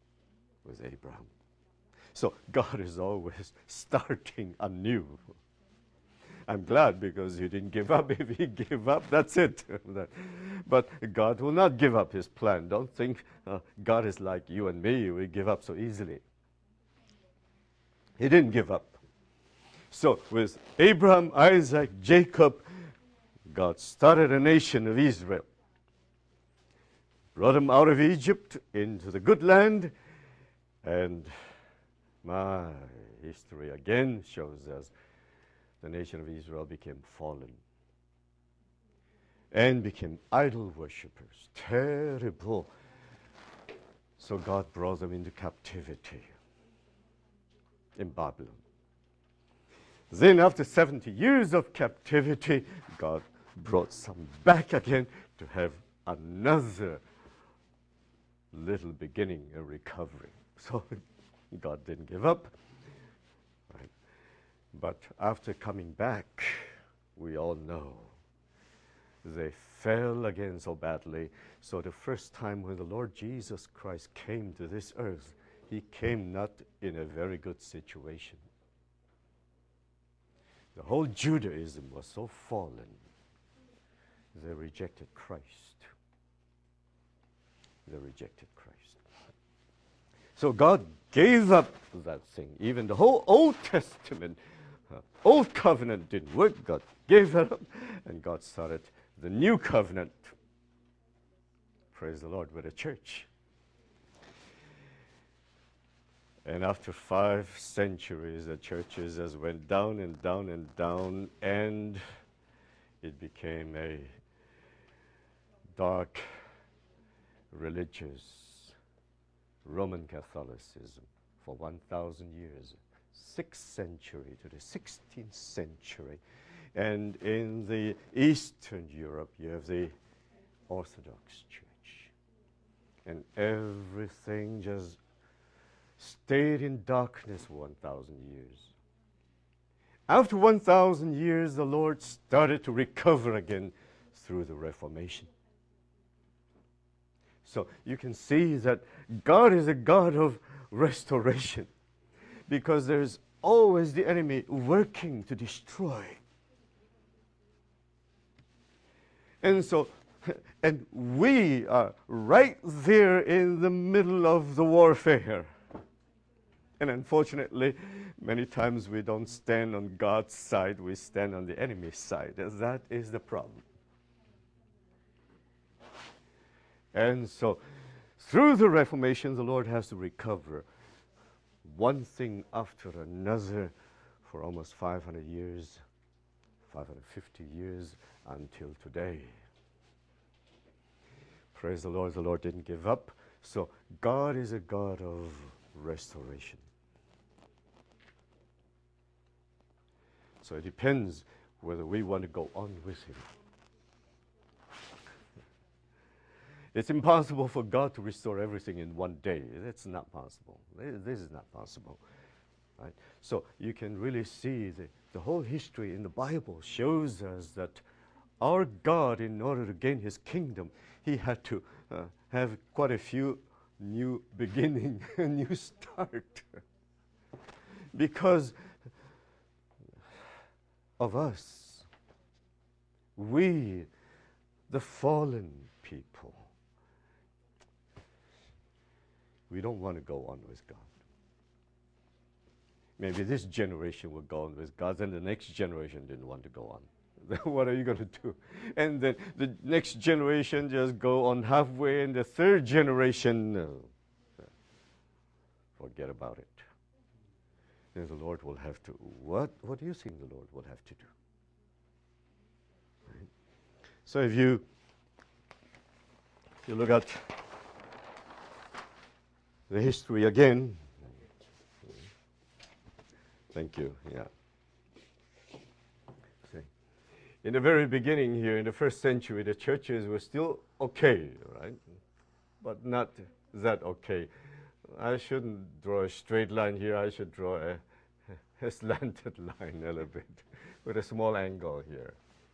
So God is always starting anew. I'm glad because he didn't give up. If he gave up, that's it. But God will not give up his plan. Don't think God is like you and me. We give up so easily. He didn't give up. So with Abraham, Isaac, Jacob, God started a nation of Israel. Brought them out of Egypt into the good land. And my history again shows us the nation of Israel became fallen and became idol worshippers. Terrible. So God brought them into captivity in Babylon. Then after 70 years of captivity, God brought some back again to have another little beginning, a recovery. So God didn't give up. Right? But after coming back, we all know they fell again so badly. So the first time when the Lord Jesus Christ came to this earth, he came not in a very good situation. The whole Judaism was so fallen, they rejected Christ. They rejected Christ. So God gave up that thing. Even the whole Old Testament, Old Covenant didn't work. God gave it up, and God started the New Covenant. Praise the Lord, with a church. And after 5 centuries, the churches just went down and down and down, and it became a dark, religious Roman Catholicism for 1,000 years, 6th century to the 16th century. And in the Eastern Europe, you have the Orthodox Church. And everything just stayed in darkness for 1,000 years. After 1,000 years, the Lord started to recover again through the Reformation. So you can see that God is a God of restoration, because there's always the enemy working to destroy. And so, and we are right there in the middle of the warfare. And unfortunately, many times we don't stand on God's side, we stand on the enemy's side. That is the problem. And so, through the Reformation, the Lord has to recover one thing after another for almost 500 years, 550 years until today. Praise the Lord didn't give up. So God is a God of restoration. So it depends whether we want to go on with him. It's impossible for God to restore everything in one day. That's not possible. This is not possible. Right? So you can really see the whole history in the Bible shows us that our God, in order to gain his kingdom, he had to have quite a few new beginning, a new start. Because of us, we, the fallen people, we don't want to go on with God. Maybe this generation will go on with God, and the next generation didn't want to go on. What are you going to do? And then the next generation just go on halfway, and the third generation, no. Forget about it. Then the Lord will have to, what do you think the Lord will have to do? Right? So if you look at the history again, thank you, yeah. See, in the very beginning here, in the first century, the churches were still okay, right? But not that okay. I shouldn't draw a straight line here. I should draw a slanted line a little bit with a small angle here.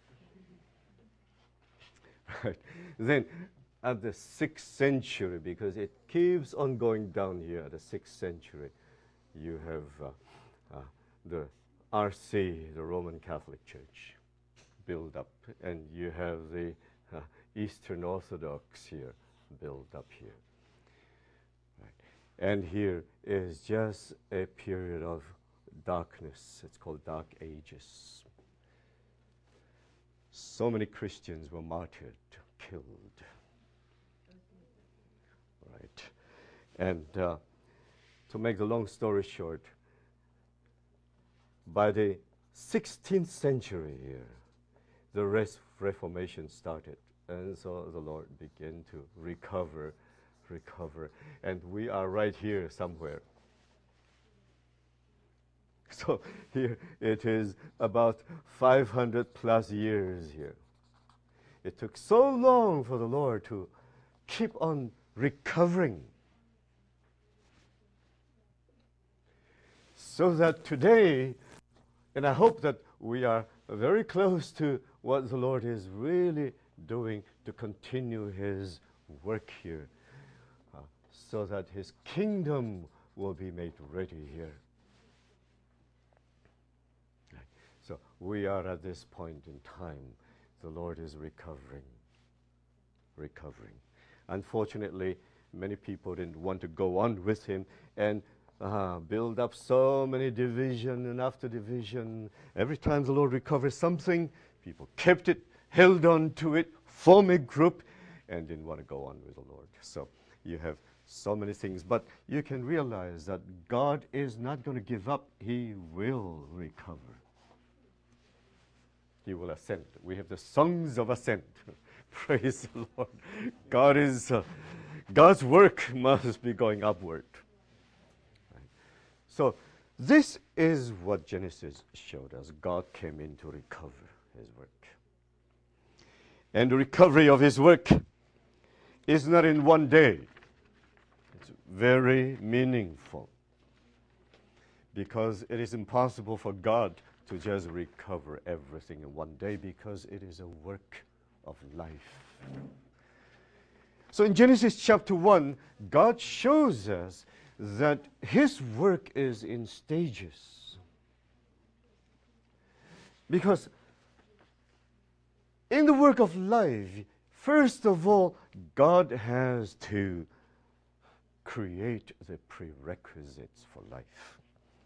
Right. Then at the 6th century, because it keeps on going down here at the 6th century, you have the RC, the Roman Catholic Church, built up, and you have the Eastern Orthodox here, built up here. And here is just a period of darkness. It's called Dark Ages. So many Christians were martyred, killed. Right. And to make the long story short, by the 16th century here, the Reformation started. And so the Lord began to recover. And we are right here somewhere. So here it is about 500 plus years here. It took so long for the Lord to keep on recovering. So that today, and I hope that we are very close to what the Lord is really doing to continue his work here, so that his kingdom will be made ready here. So we are at this point in time. The Lord is recovering. Unfortunately, many people didn't want to go on with him and build up so many division and after division. Every time the Lord recovers something, people kept it, held on to it, formed a group, and didn't want to go on with the Lord. So you have so many things, but you can realize that God is not going to give up. He will recover. He will ascend. We have the songs of ascent. Praise the Lord. God's work must be going upward. Right. So this is what Genesis showed us. God came in to recover his work. And the recovery of his work is not in one day. It's very meaningful, because it is impossible for God to just recover everything in one day, because it is a work of life. So in Genesis chapter 1, God shows us that his work is in stages. Because in the work of life, first of all, God has to create the prerequisites for life.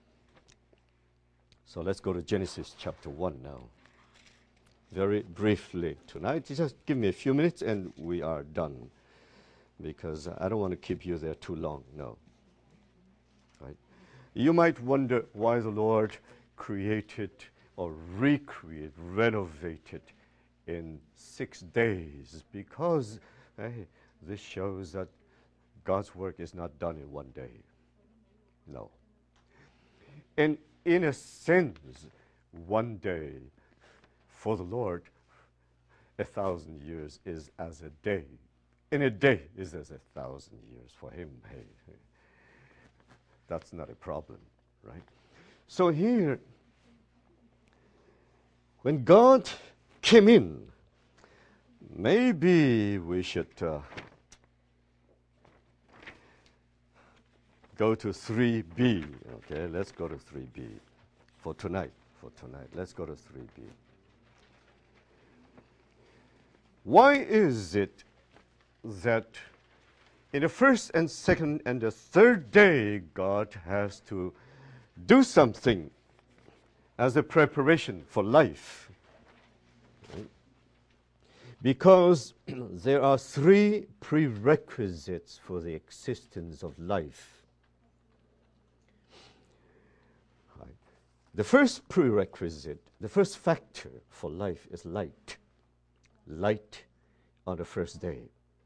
So let's go to Genesis chapter 1 now. Very briefly tonight. Just give me a few minutes and we are done. Because I don't want to keep you there too long, no. Right? You might wonder why the Lord created or recreated, renovated in 6 days. Because this shows that God's work is not done in one day. No. And in a sense, one day for the Lord, 1,000 years is as a day. And a day is as 1,000 years for him. Hey, that's not a problem, right? So here, when God came in, maybe we should go to 3b. Okay, let's go to 3b for tonight. Let's go to 3b. Why is it that in the first and second and the third day God has to do something as a preparation for life? Right? Because there are three prerequisites for the existence of life. Right. The first prerequisite, the first factor for life is light. Light on the first day.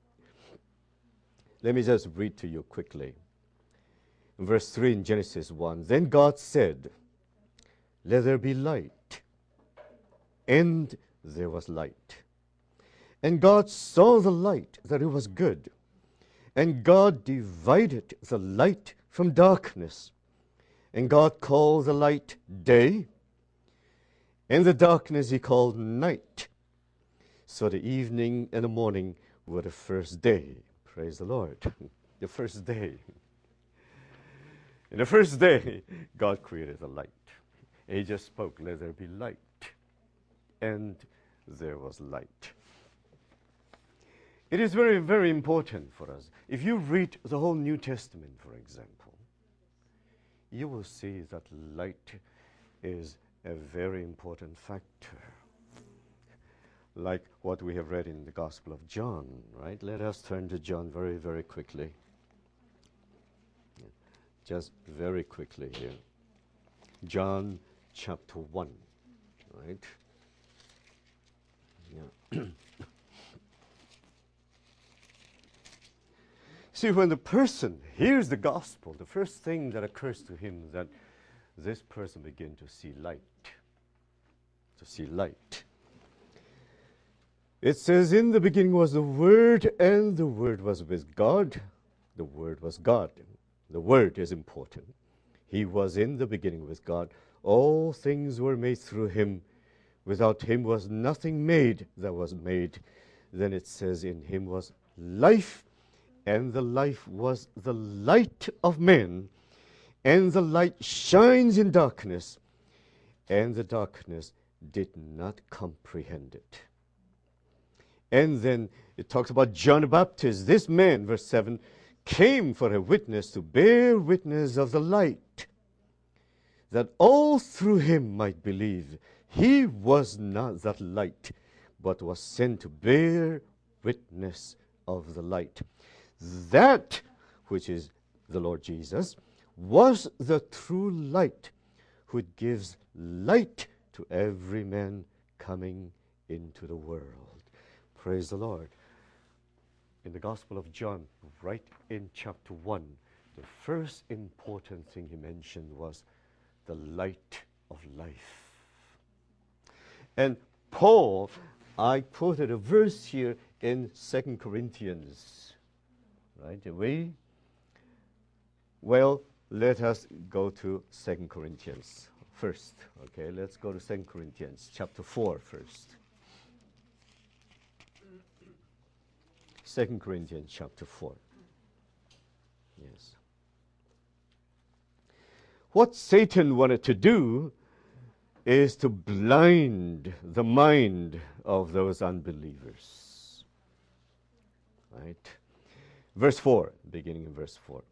Let me just read to you quickly. In verse 3 in Genesis 1, then God said, let there be light. And there was light. And God saw the light, that it was good. And God divided the light from darkness. And God called the light day, and the darkness he called night. So the evening and the morning were the first day. Praise the Lord. The first day. In the first day, God created the light. He just spoke, let there be light. And there was light. It is very, very important for us. If you read the whole New Testament, for example, you will see that light is a very important factor. Like what we have read in the Gospel of John, right? Let us turn to John very, very quickly. Just very quickly here. John chapter 1, right? Yeah. See, when the person hears the gospel, the first thing that occurs to him is that this person begins to see light. To see light. It says, in the beginning was the Word, and the Word was with God. The Word was God. The Word is important. He was in the beginning with God. All things were made through him. Without him was nothing made that was made. Then it says, in him was life, and the life was the light of men. And the light shines in darkness, and the darkness did not comprehend it. And then it talks about John the Baptist. This man, verse 7, came for a witness to bear witness of the light, that all through him might believe. He was not that light, but was sent to bear witness of the light. That, which is the Lord Jesus, was the true light, which gives light to every man coming into the world. Praise the Lord. In the Gospel of John, right in chapter 1, the first important thing he mentioned was the light of life. And Paul, I quoted a verse here in 2 Corinthians. Right away. Well, let us go to 2 Corinthians first. Okay, let's go to 2 Corinthians chapter 4 first. 2 Corinthians chapter 4. Yes. What Satan wanted to do is to blind the mind of those unbelievers. Right? Verse 4, beginning in verse 4.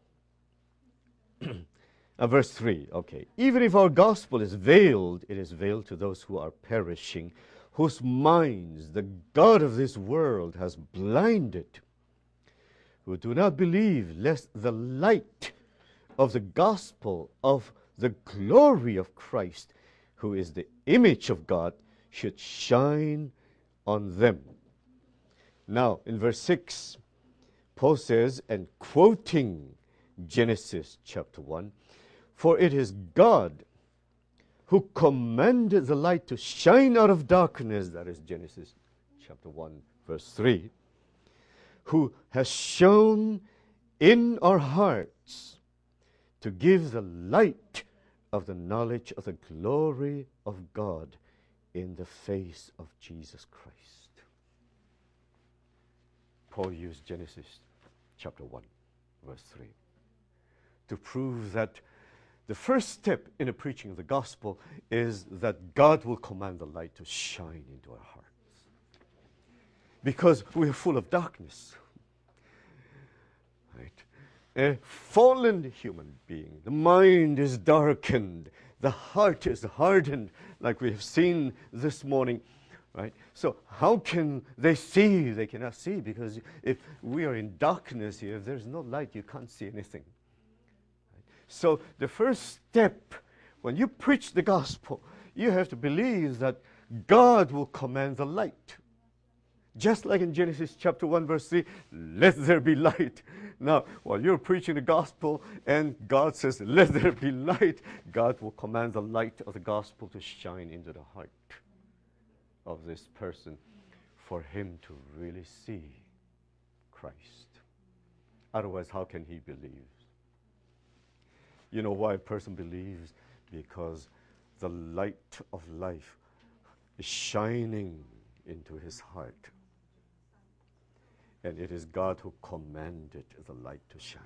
Verse 3, okay. Even if our gospel is veiled, it is veiled to those who are perishing, whose minds the God of this world has blinded, who do not believe, lest the light of the gospel of the glory of Christ, who is the image of God, should shine on them. Now, in verse 6, Paul says, and quoting Genesis chapter 1, for it is God who commanded the light to shine out of darkness, that is Genesis chapter 1, verse 3, who has shone in our hearts to give the light of the knowledge of the glory of God in the face of Jesus Christ. Paul used Genesis chapter 1, verse 3, to prove that the first step in the preaching of the gospel is that God will command the light to shine into our hearts. Because we are full of darkness. Right? A fallen human being, the mind is darkened, the heart is hardened, like we have seen this morning. Right? So how can they see? They cannot see, because if we are in darkness here, if there's no light, you can't see anything. Right? So the first step, when you preach the gospel, you have to believe that God will command the light. Just like in Genesis chapter 1, verse 3, let there be light. Now, while you're preaching the gospel and God says, let there be light, God will command the light of the gospel to shine into the heart of this person for him to really see Christ. Otherwise, how can he believe? You know why a person believes? Because the light of life is shining into his heart. And it is God who commanded the light to shine.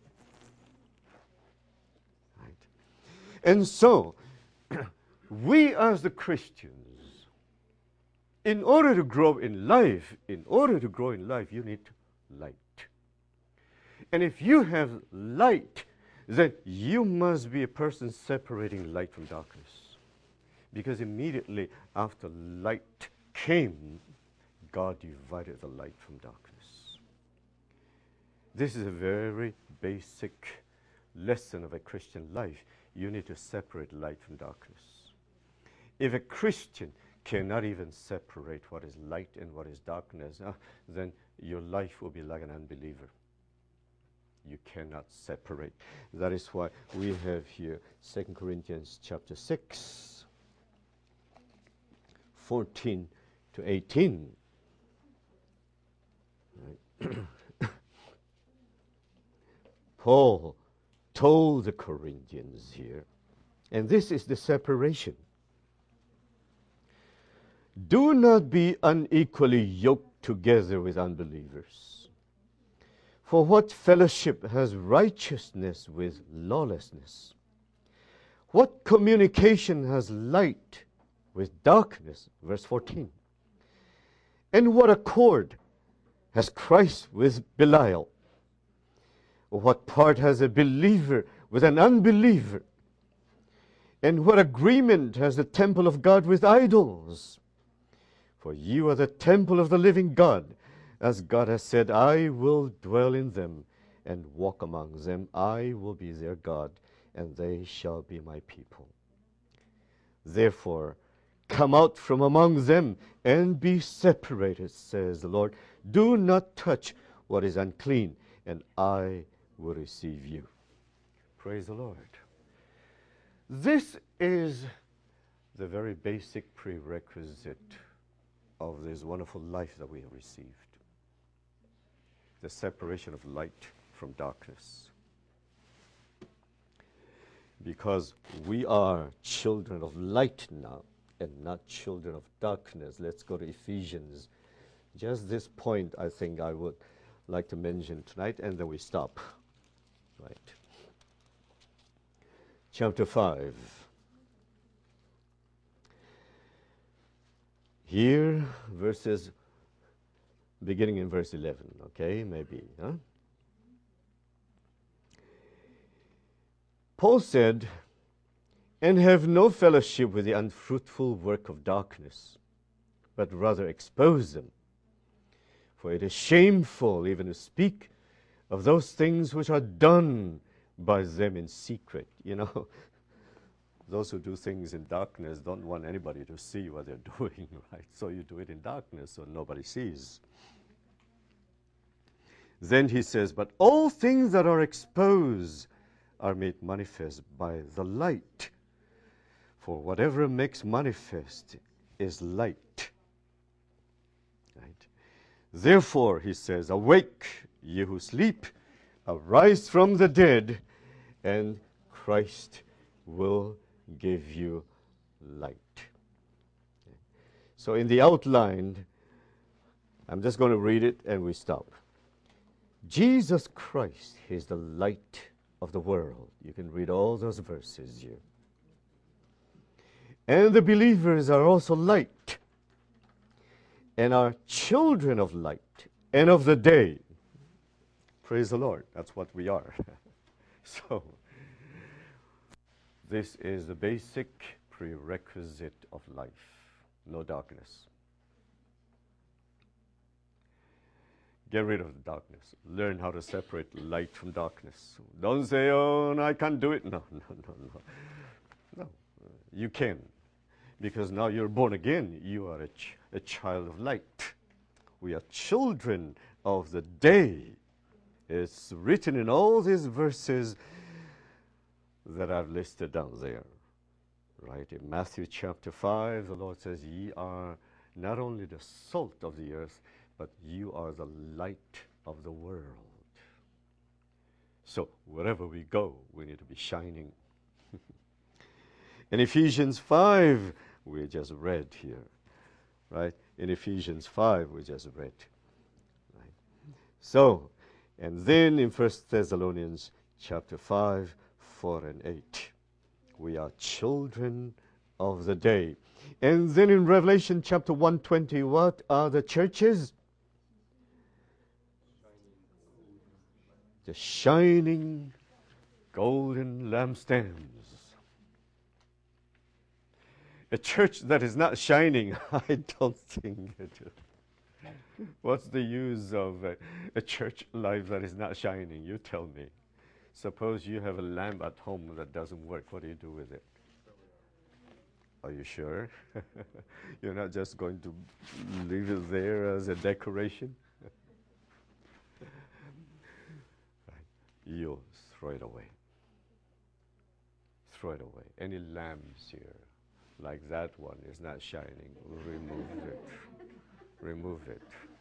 Right? And so, we as the Christians, in order to grow in life, you need light. And if you have light, then you must be a person separating light from darkness. Because immediately after light came, God divided the light from darkness. This is a very basic lesson of a Christian life. You need to separate light from darkness. If a Christian cannot even separate what is light and what is darkness, then your life will be like an unbeliever. You cannot separate. That is why we have here 2 Corinthians chapter 6, 14 to 18. Right. Paul told the Corinthians here, and this is the separation. Do not be unequally yoked together with unbelievers. For what fellowship has righteousness with lawlessness? What communication has light with darkness? Verse 14. And what accord has Christ with Belial? What part has a believer with an unbeliever? And what agreement has the temple of God with idols? For you are the temple of the living God, as God has said, I will dwell in them and walk among them. I will be their God, and they shall be my people. Therefore, come out from among them and be separated, says the Lord. Do not touch what is unclean, and I will receive you. Praise the Lord. This is the very basic prerequisite of this wonderful life that we have received. The separation of light from darkness. Because we are children of light now and not children of darkness. Let's go to Ephesians. Just this point I think I would like to mention tonight, and then we stop. Right. Chapter 5. Here, verses beginning in verse 11, okay, maybe, huh? Paul said, and have no fellowship with the unfruitful work of darkness, but rather expose them. For it is shameful even to speak of those things which are done by them in secret. You know, those who do things in darkness don't want anybody to see what they're doing, right? So you do it in darkness so nobody sees. Then he says, but all things that are exposed are made manifest by the light. For whatever makes manifest is light. Right? Therefore, he says, awake, ye who sleep, arise from the dead, and Christ will give you light. So in the outline, I'm just going to read it and we stop. Jesus Christ is the light of the world. You can read all those verses here. And the believers are also light, and are children of light and of the day. Praise the Lord. That's what we are. So, this is the basic prerequisite of life. No darkness. Get rid of the darkness. Learn how to separate light from darkness. Don't say, oh, no, I can't do it. No. No, you can. Because now you're born again. You are a child of light. We are children of the day. It's written in all these verses that I've listed down there. Right? In Matthew chapter 5, the Lord says, ye are not only the salt of the earth, but you are the light of the world. So wherever we go, we need to be shining. In Ephesians 5, we just read here. Right? In Ephesians 5, we just read. Right? So, and then in 1 Thessalonians chapter 5, 4 and 8. We are children of the day. And then in Revelation chapter 1:20, what are the churches? The shining golden lampstands. A church that is not shining, I don't think it is. What's the use of a church life that is not shining? You tell me. Suppose you have a lamp at home that doesn't work. What do you do with it? Are you sure? You're not just going to leave it there as a decoration? You throw it away. Throw it away. Any lamps here, like that one, is not shining. Remove it. Remove it.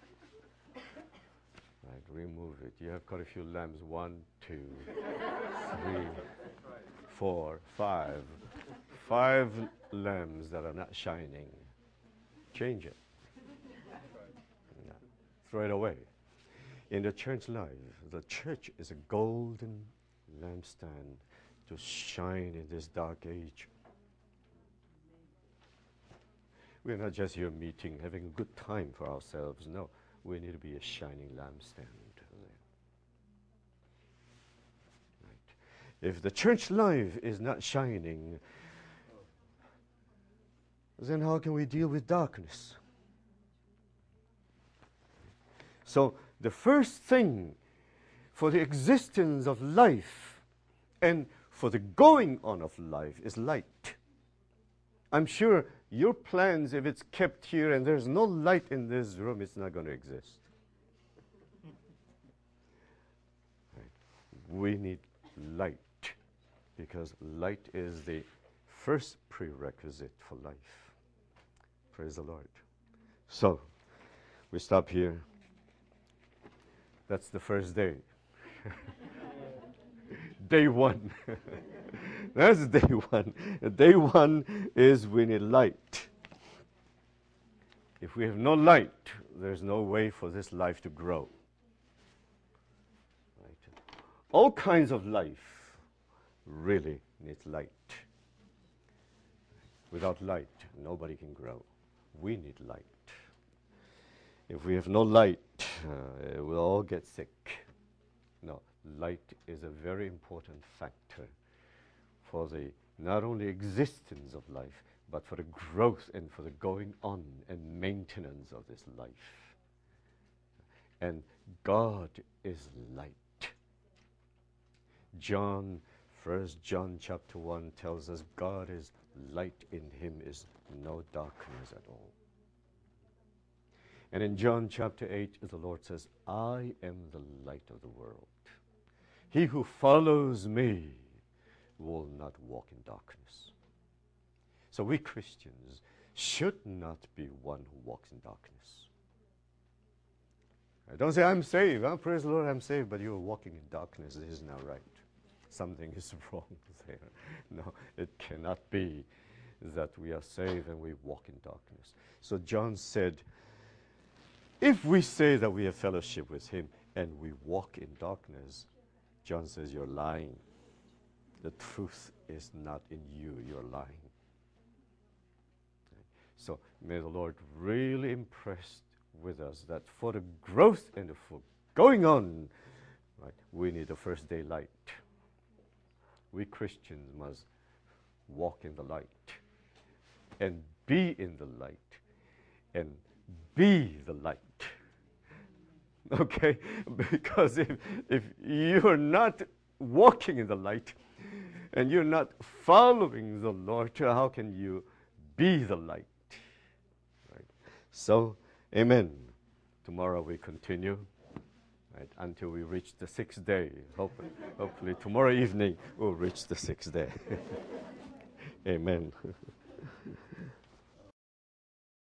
Right, remove it. You have quite a few lamps. 1, 2, 3, 4, 5. 5 lamps that are not shining. Change it. No. Throw it away. In the church life, the church is a golden lampstand to shine in this dark age. We're not just here meeting, having a good time for ourselves. No, we need to be a shining lampstand. Right. If the church life is not shining, then how can we deal with darkness? So the first thing for the existence of life and for the going on of life is light. I'm sure your plans, if it's kept here and there's no light in this room, it's not going to exist. Right. We need light because light is the first prerequisite for life. Praise the Lord. So, we stop here. That's the first day. Day one. That's day one. Day one is we need light. If we have no light, there's no way for this life to grow. Right? All kinds of life really needs light. Without light, nobody can grow. We need light. If we have no light, we'll all get sick. No, light is a very important factor for the not only existence of life, but for the growth and for the going on and maintenance of this life. And God is light. First John chapter 1 tells us God is light, in him is no darkness at all. And in John chapter 8, the Lord says, I am the light of the world. He who follows me will not walk in darkness. So we Christians should not be one who walks in darkness. Don't say, I'm saved. Oh, praise the Lord, I'm saved. But you're walking in darkness. This is not right. Something is wrong there. No, it cannot be that we are saved and we walk in darkness. So John said, if we say that we have fellowship with him and we walk in darkness, John says, you're lying. The truth is not in you. You're lying. So may the Lord really impress with us that for the growth and for going on, right, we need a first day light. We Christians must walk in the light and be in the light and be the light. Okay? Because if you're not walking in the light and you're not following the Lord, how can you be the light? Right? So, amen. Tomorrow we continue, right, until we reach the 6th day. Hopefully tomorrow evening we'll reach the 6th day. Amen.